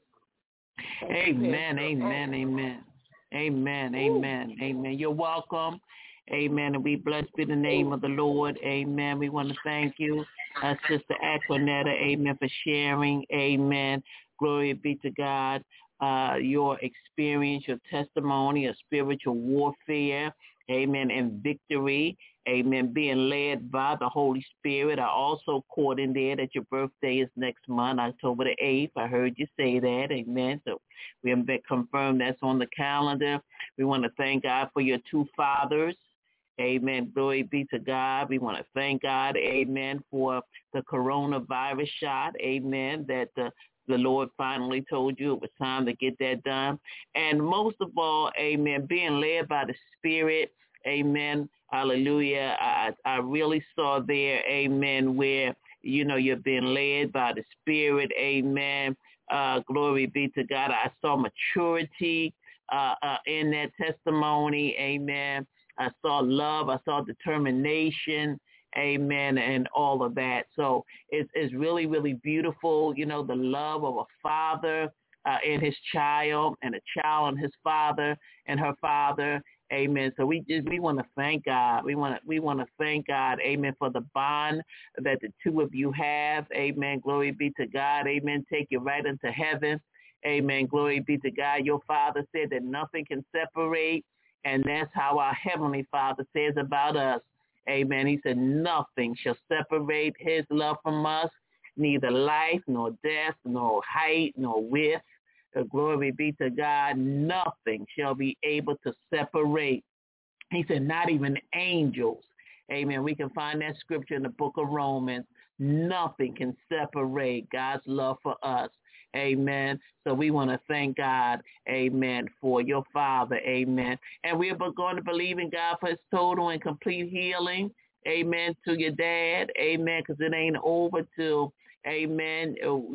Speaker 2: Amen. Amen. Amen. Amen. Amen. Amen. You're welcome. Amen. And we bless be the name of the Lord. Amen. We want to thank you, uh, Sister Aquanetta. Amen. For sharing. Amen. Glory be to God. Uh, your experience, your testimony of spiritual warfare. Amen. And victory. Amen. Being led by the Holy Spirit. I also caught in there that your birthday is next month, October the eighth. I heard you say that. Amen. So we have been confirmed that's on the calendar. We want to thank God for your two fathers. Amen. Glory be to God. We want to thank God. Amen. For the coronavirus shot. Amen. That the, the Lord finally told you it was time to get that done. And most of all, amen, being led by the Spirit. Amen. Hallelujah. I, I really saw there, amen, where, you know, you're being led by the Spirit. Amen. Uh, glory be to God. I saw maturity uh, uh, in that testimony. Amen. I saw love. I saw determination. Amen. And all of that. So it's, it's really, really beautiful. You know, the love of a father uh, and his child, and a child and his father and her father. Amen. So we just, we want to thank God. We want to we want to thank God. Amen. For the bond that the two of you have. Amen. Glory be to God. Amen. Take you right into heaven. Amen. Glory be to God. Your Father said that nothing can separate. And that's how our Heavenly Father says about us. Amen. He said nothing shall separate his love from us, neither life, nor death, nor height, nor width. Uh, glory be to God. Nothing shall be able to separate. He said not even angels. Amen. We can find that scripture in the book of Romans. Nothing can separate God's love for us. Amen. So we want to thank God, amen, for your father, amen. And we are going to believe in God for his total and complete healing, amen, to your dad, amen, because it ain't over till, amen,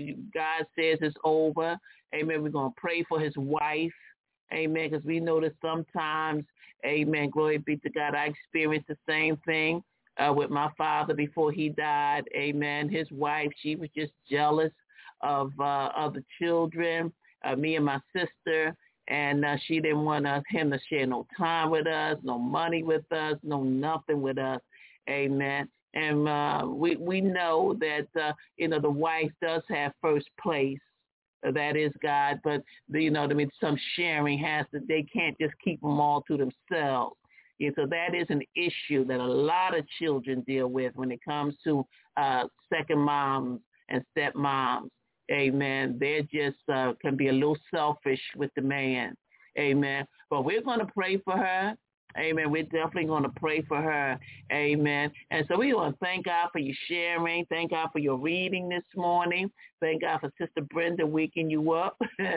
Speaker 2: God says it's over, amen. We're going to pray for his wife, amen, because we know that sometimes, amen, glory be to God, I experienced the same thing uh, with my father before he died, amen. His wife, she was just jealous of uh, of the children, uh, me and my sister, and uh, she didn't want us, him to share no time with us, no money with us, no nothing with us, amen. And uh, we we know that uh, you know the wife does have first place, uh, that is God, but you know I mean some sharing has to. They can't just keep them all to themselves. Yeah, so that is an issue that a lot of children deal with when it comes to uh, second moms and stepmoms. Amen. They just uh, can be a little selfish with the man. Amen. But we're going to pray for her. Amen. We're definitely going to pray for her. Amen. And so we want to thank God for your sharing. Thank God for your reading this morning. Thank God for Sister Brenda waking you up.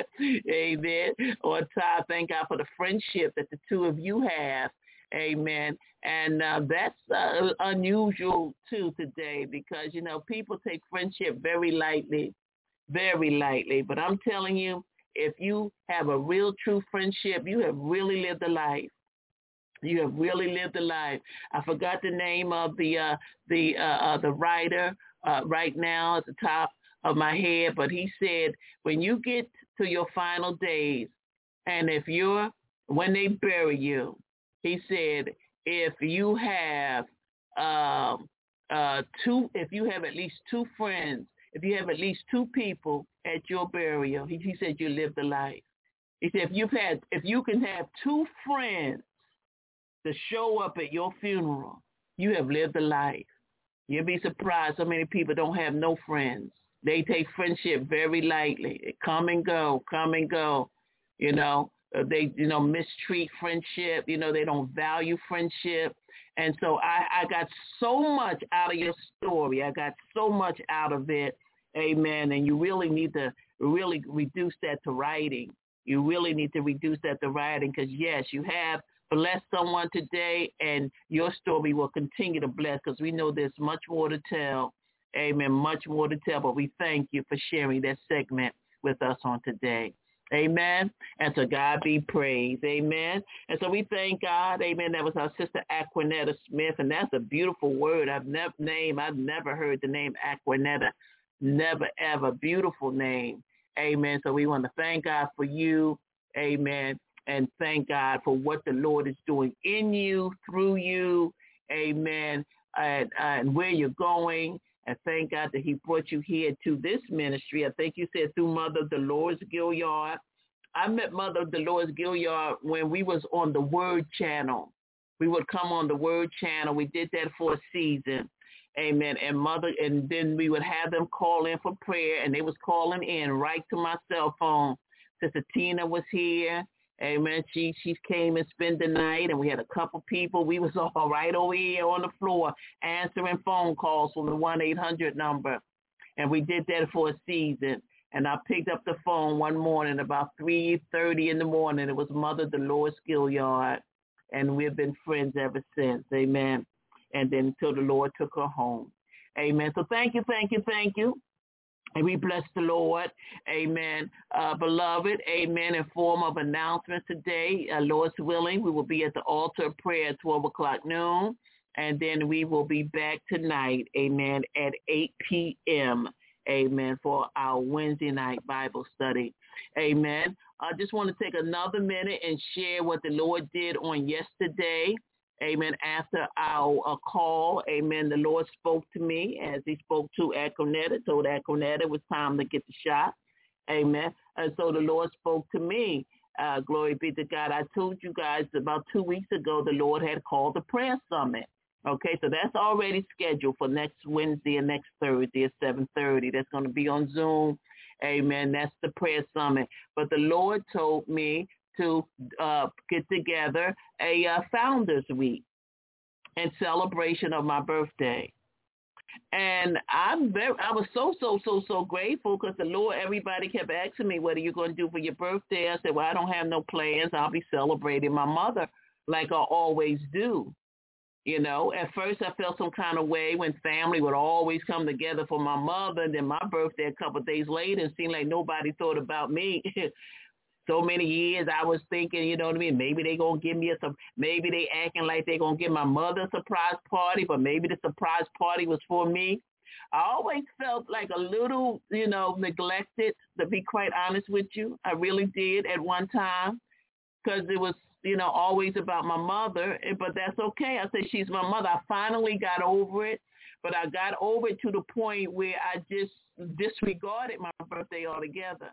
Speaker 2: Amen. On time. Thank God for the friendship that the two of you have. Amen. And uh, that's uh, unusual, too, today because, you know, people take friendship very lightly, very lightly. But I'm telling you, if you have a real, true friendship, you have really lived a life. You have really lived a life. I forgot the name of the uh, the uh, uh, the writer uh, right now at the top of my head, but he said, when you get to your final days, and if you're, when they bury you, he said, if you have uh, uh, two, if you have at least two friends, if you have at least two people at your burial, he, he said you lived a life. He said if you've had, if you can have two friends to show up at your funeral, you have lived a life. You'll be surprised so many people don't have no friends. They take friendship very lightly. They come and go, come and go. You know, they, you know, mistreat friendship. You know, they don't value friendship. And so I, I got so much out of your story. I got so much out of it. Amen. And you really need to really reduce that to writing. You really need to reduce that to writing because, yes, you have bless someone today, and your story will continue to bless because we know there's much more to tell. Amen. Much more to tell, but we thank you for sharing that segment with us on today. Amen. And to God be praised. Amen. And so we thank God. Amen. That was our sister Aquanetta Smith, and that's a beautiful word. I've never name. I've never heard the name Aquanetta. Never, ever. Beautiful name. Amen. So we want to thank God for you. Amen. And thank God for what the Lord is doing in you, through you, amen, and, and where you're going. And thank God that he brought you here to this ministry. I think you said through Mother Dolores Gilliard. I met Mother Dolores Gilliard when we was on the Word Channel. We would come on the Word Channel. We did that for a season. Amen. And Mother, and then we would have them call in for prayer, and they was calling in right to my cell phone. Sister Tina was here. Amen. She she came and spent the night, and we had a couple people. We was all right over here on the floor answering phone calls from the one eight hundred number, and we did that for a season. And I picked up the phone one morning about three thirty in the morning. It was Mother Dolores Gilliard, and we've been friends ever since. Amen. And then until the Lord took her home. Amen. So thank you, thank you, thank you. And we bless the Lord, amen. Uh, beloved, amen, in form of announcements today, uh, Lord's willing, we will be at the altar of prayer at twelve o'clock noon, and then we will be back tonight, amen, at eight p.m., amen, for our Wednesday night Bible study, amen. I just want to take another minute and share what the Lord did on yesterday. Amen. After our uh, call, amen, the Lord spoke to me as he spoke to Aquanetta, told Aquanetta it was time to get the shot. Amen. And so the Lord spoke to me. Uh, glory be to God. I told you guys about two weeks ago the Lord had called the prayer summit. Okay, so that's already scheduled for next Wednesday and next Thursday at seven thirty. That's going to be on Zoom. Amen. That's the prayer summit. But the Lord told me to uh, get together a uh, Founders Week in celebration of my birthday. And I'm very, I was so, so, so, so grateful because the Lord, everybody kept asking me, what are you going to do for your birthday? I said, well, I don't have no plans. I'll be celebrating my mother like I always do. You know, at first I felt some kind of way when family would always come together for my mother. And then my birthday a couple of days later, it seemed like nobody thought about me. So many years I was thinking, you know what I mean, maybe they going to give me a, maybe they acting like they going to give my mother a surprise party, but maybe the surprise party was for me. I always felt like a little, you know, neglected, to be quite honest with you. I really did at one time because it was, you know, always about my mother, but that's okay. I said, she's my mother. I finally got over it, but I got over it to the point where I just disregarded my birthday altogether,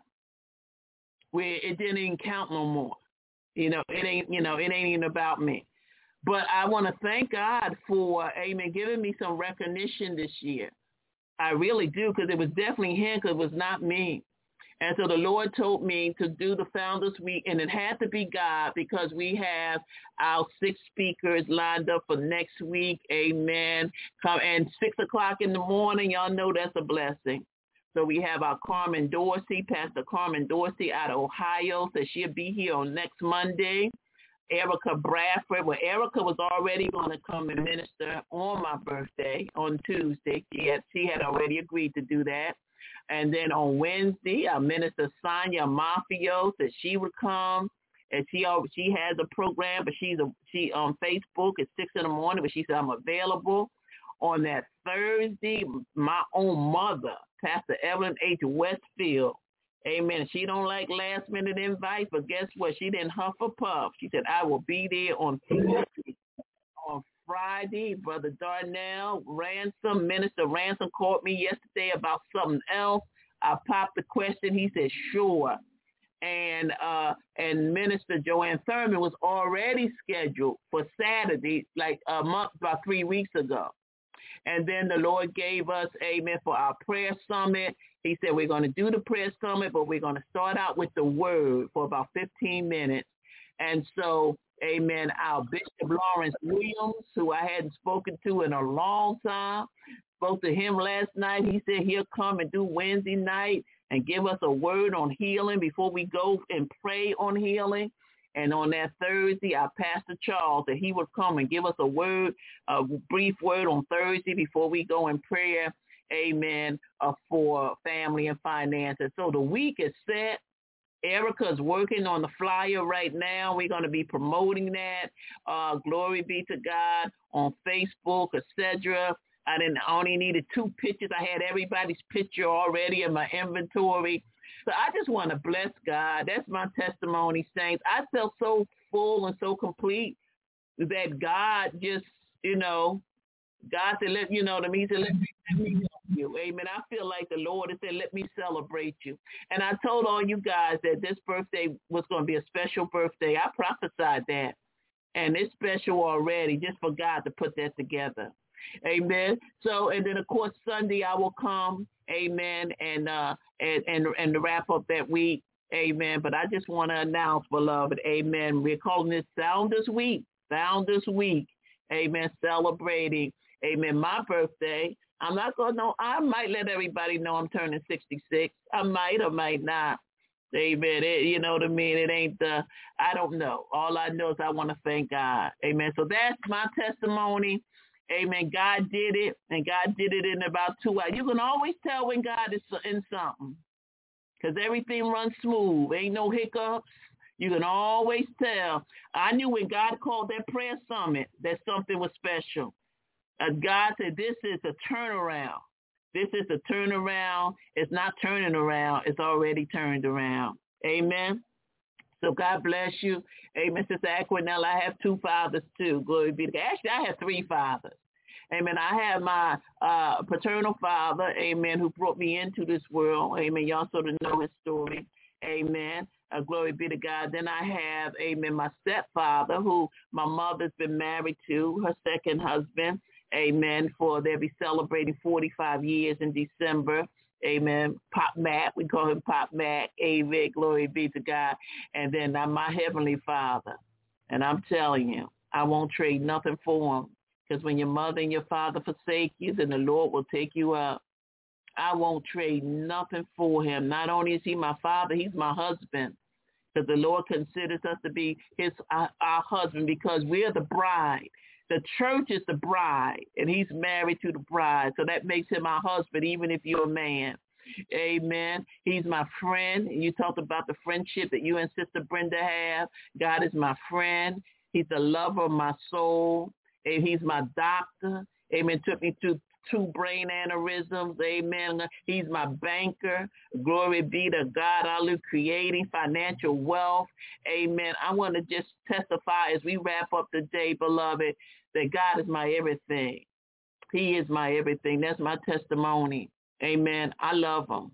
Speaker 2: where it didn't even count no more. You know, it ain't, you know, it ain't even about me. But I want to thank God for, amen, giving me some recognition this year. I really do, because it was definitely him, because it was not me. And so the Lord told me to do the Founders Week, and it had to be God because we have our six speakers lined up for next week. Amen. Come and six o'clock in the morning, y'all know that's a blessing. So we have our Carmen Dorsey, Pastor Carmen Dorsey out of Ohio. So she'll be here on next Monday. Erica Bradford. Well, Erica was already going to come and minister on my birthday on Tuesday. She had, she had already agreed to do that. And then on Wednesday, our minister Sonia Mafio said she would come. And she she has a program, but she's a, she on Facebook at six in the morning. But she said I'm available. On that Thursday, my own mother, Pastor Evelyn H. Westfield, amen. She don't like last minute invites, but guess what? She didn't huff or puff. She said, I will be there on on Friday. Brother Darnell Ransom, Minister Ransom called me yesterday about something else. I popped the question. He said, sure. And uh, and Minister Joanne Thurman was already scheduled for Saturday, like a month, about three weeks ago. And then the Lord gave us, amen, for our prayer summit. He said we're going to do the prayer summit, but we're going to start out with the word for about fifteen minutes. And so, amen, our Bishop Lawrence Williams, who I hadn't spoken to in a long time, spoke to him last night. He said he'll come and do Wednesday night and give us a word on healing before we go and pray on healing. And on that Thursday, our Pastor Charles, that he would come and give us a word, a brief word on Thursday before we go in prayer, amen, uh, for family and finances. So the week is set. Erica's working on the flyer right now. We're going to be promoting that. Uh, glory be to God on Facebook, et cetera. I didn't I only needed two pictures. I had everybody's picture already in my inventory. So I just want to bless God. That's my testimony, saints. I felt so full and so complete that God just, you know, God said, let you know to me, he said, let me, let me help you. Amen. I feel like the Lord has said, let me celebrate you. And I told all you guys that this birthday was going to be a special birthday. I prophesied that. And it's special already just for God to put that together. Amen. So, and then, of course, Sunday I will come. Amen. And, uh, and, and, and to wrap up that week. Amen. But I just want to announce, beloved, amen, we're calling this Founders Week. Founders Week. Amen. Celebrating, amen, my birthday. I'm not going to know. I might let everybody know I'm turning sixty-six. I might or might not. Amen. It, you know what I mean? It ain't the, I don't know. All I know is I want to thank God. Amen. So that's my testimony. Amen. God did it, and God did it in about two hours. You can always tell when God is in something because everything runs smooth. Ain't no hiccups. You can always tell. I knew when God called that prayer summit that something was special. Uh, God said, this is a turnaround. This is a turnaround. It's not turning around. It's already turned around. Amen. So God bless you. Amen. Sister Aquinella, I have two fathers too. Glory be to God. Actually, I have three fathers. Amen. I have my uh, paternal father, amen, who brought me into this world. Amen. Y'all sort of know his story. Amen. Uh, glory be to God. Then I have, amen, my stepfather, who my mother's been married to, her second husband. Amen. For they'll be celebrating forty-five years in December. Amen. Pop Mac, we call him Pop Mac. Amen. Glory be to God. And then I'm my heavenly Father. And I'm telling you, I won't trade nothing for him. Because when your mother and your father forsake you, then the Lord will take you up. I won't trade nothing for him. Not only is he my father, he's my husband. Because the Lord considers us to be his our, our husband because we're the bride. The church is the bride, and he's married to the bride. So that makes him our husband, even if you're a man. Amen. He's my friend. You talked about the friendship that you and Sister Brenda have. God is my friend. He's the lover of my soul. And he's my doctor. Amen. Took me through two brain aneurysms. Amen. He's my banker. Glory be to God. Hallelujah. Creating financial wealth. Amen. I want to just testify as we wrap up the day, beloved, that God is my everything. He is my everything. That's my testimony. Amen. I love him.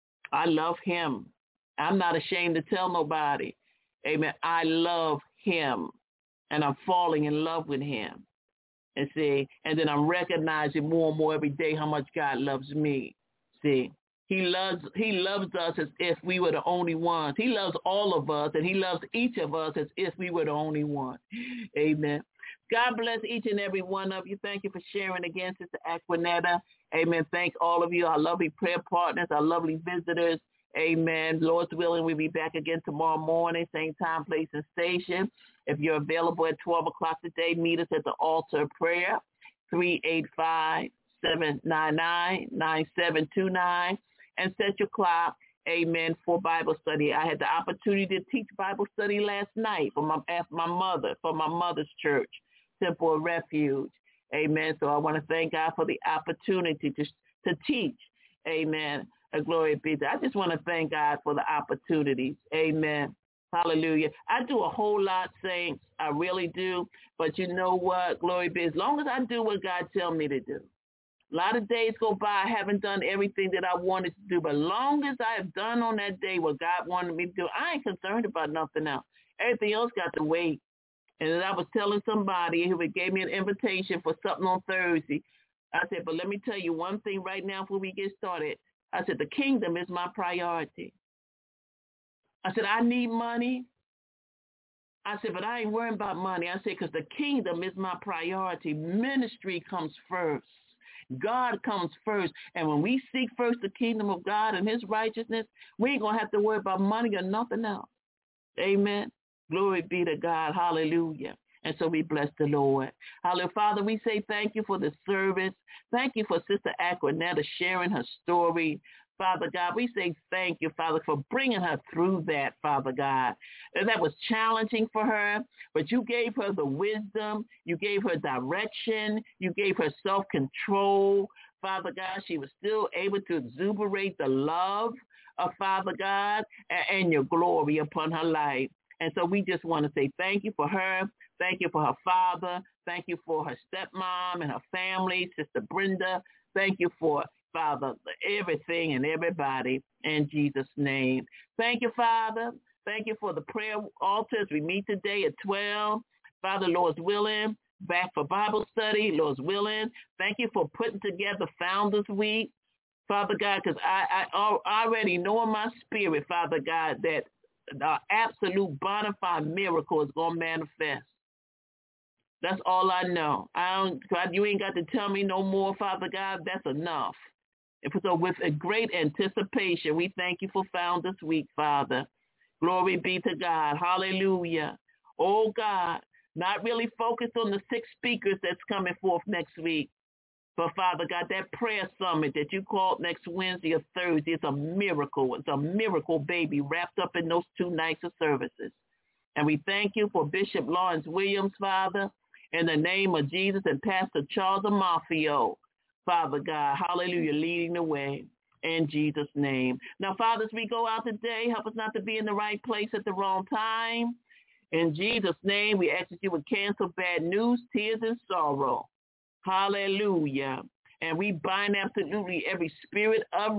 Speaker 2: I love him. I'm not ashamed to tell nobody. Amen. I love him. And I'm falling in love with him. And see, and then I'm recognizing more and more every day how much God loves me. See, He loves he loves us as if we were the only ones. He loves all of us, and he loves each of us as if we were the only one. Amen. God bless each and every one of you. Thank you for sharing again, Sister Aquanetta. Amen. Thank all of you, our lovely prayer partners, our lovely visitors. Amen. Lord's willing, we'll be back again tomorrow morning, same time, place, and station. If you're available at twelve o'clock today, meet us at the altar of prayer, three eight five, seven nine nine, nine seven two nine, and set your clock, amen, for Bible study. I had the opportunity to teach Bible study last night for my, my mother, for my mother's church, Temple of Refuge. Amen. So I want to thank God for the opportunity to, to teach. Amen. A glory be to. I just want to thank God for the opportunities. Amen. Hallelujah. I do a whole lot, saints. I really do. But you know what? Glory be. As long as I do what God tells me to do. A lot of days go by. I haven't done everything that I wanted to do. But long as I have done on that day what God wanted me to do, I ain't concerned about nothing else. Everything else got to wait. And as I was telling somebody who gave me an invitation for something on Thursday, I said, but let me tell you one thing right now before we get started. I said, the kingdom is my priority. I said, I need money. I said, but I ain't worrying about money. I said, because the kingdom is my priority. Ministry comes first. God comes first. And when we seek first the kingdom of God and his righteousness, we ain't going to have to worry about money or nothing else. Amen. Glory be to God. Hallelujah. And so we bless the Lord. Hallelujah. Father, we say thank you for the service. Thank you for Sister Aquanetta sharing her story. Father God, we say thank you, Father, for bringing her through that, Father God. And that was challenging for her, but you gave her the wisdom. You gave her direction. You gave her self-control. Father God, she was still able to exuberate the love of Father God and your glory upon her life. And so we just want to say thank you for her. Thank you for her father. Thank you for her stepmom and her family, Sister Brenda. Thank you for, Father, everything and everybody in Jesus' name. Thank you, Father. Thank you for the prayer altars. We meet today at twelve. Father, Lord's willing, back for Bible study, Lord's willing. Thank you for putting together Founders Week, Father God, because I, I already know in my spirit, Father God, that the absolute bona fide miracle is going to manifest. That's all I know. I don't, God, you ain't got to tell me no more, Father God. That's enough. So with a great anticipation, we thank you for Founders Week, Father. Glory be to God. Hallelujah. Oh, God, not really focused on the six speakers that's coming forth next week. But, Father God, that prayer summit that you called next Wednesday or Thursday is a miracle. It's a miracle, baby, wrapped up in those two nights of services. And we thank you for Bishop Lawrence Williams, Father, in the name of Jesus, and Pastor Charles Amafio, Father God, hallelujah, leading the way in Jesus' name. Now, Father, as we go out today, help us not to be in the right place at the wrong time. In Jesus' name, we ask that you would cancel bad news, tears, and sorrow. Hallelujah. And we bind absolutely every spirit of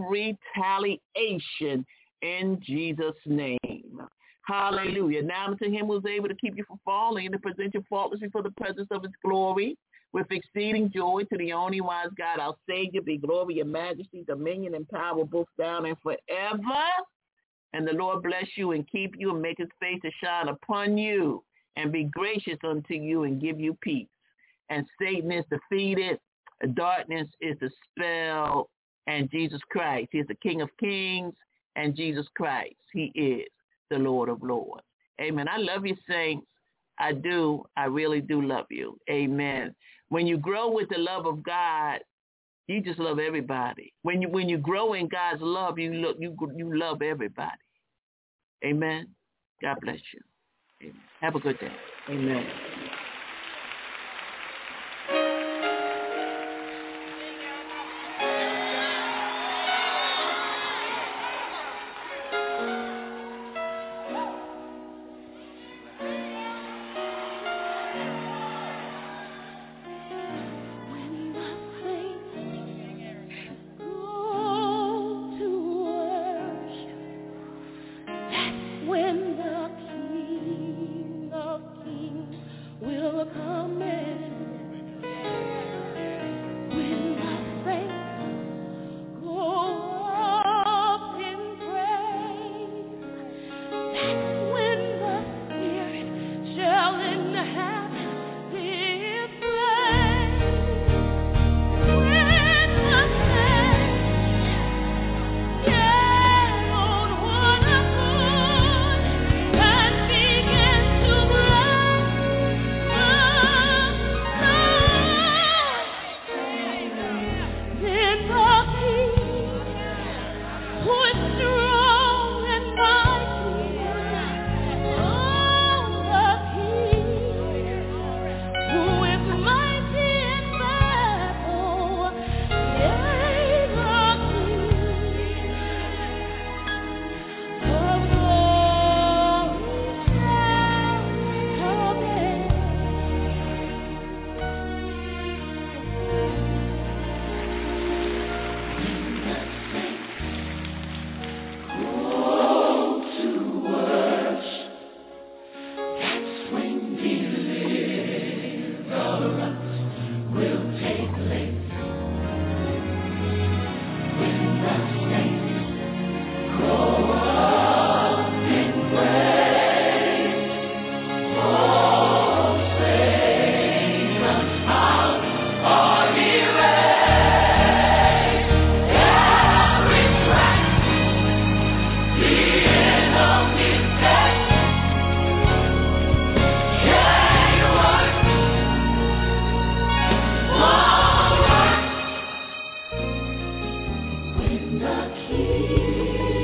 Speaker 2: retaliation in Jesus' name. Hallelujah. Now to him who is able to keep you from falling and to present you faultless before the presence of his glory with exceeding joy, to the only wise God, our Savior, be glory and majesty, dominion and power both now and forever. And the Lord bless you and keep you and make his face to shine upon you and be gracious unto you and give you peace. And Satan is defeated, darkness is dispelled, and Jesus Christ, he is the King of Kings, and Jesus Christ, he is the Lord of Lords. Amen. I love you, saints. I do. I really do love you. Amen. When you grow with the love of God, you just love everybody. When you when you grow in God's love, you look you you love everybody. Amen. God bless you. Amen. Have a good day. Amen.
Speaker 4: When the King of Kings will When the King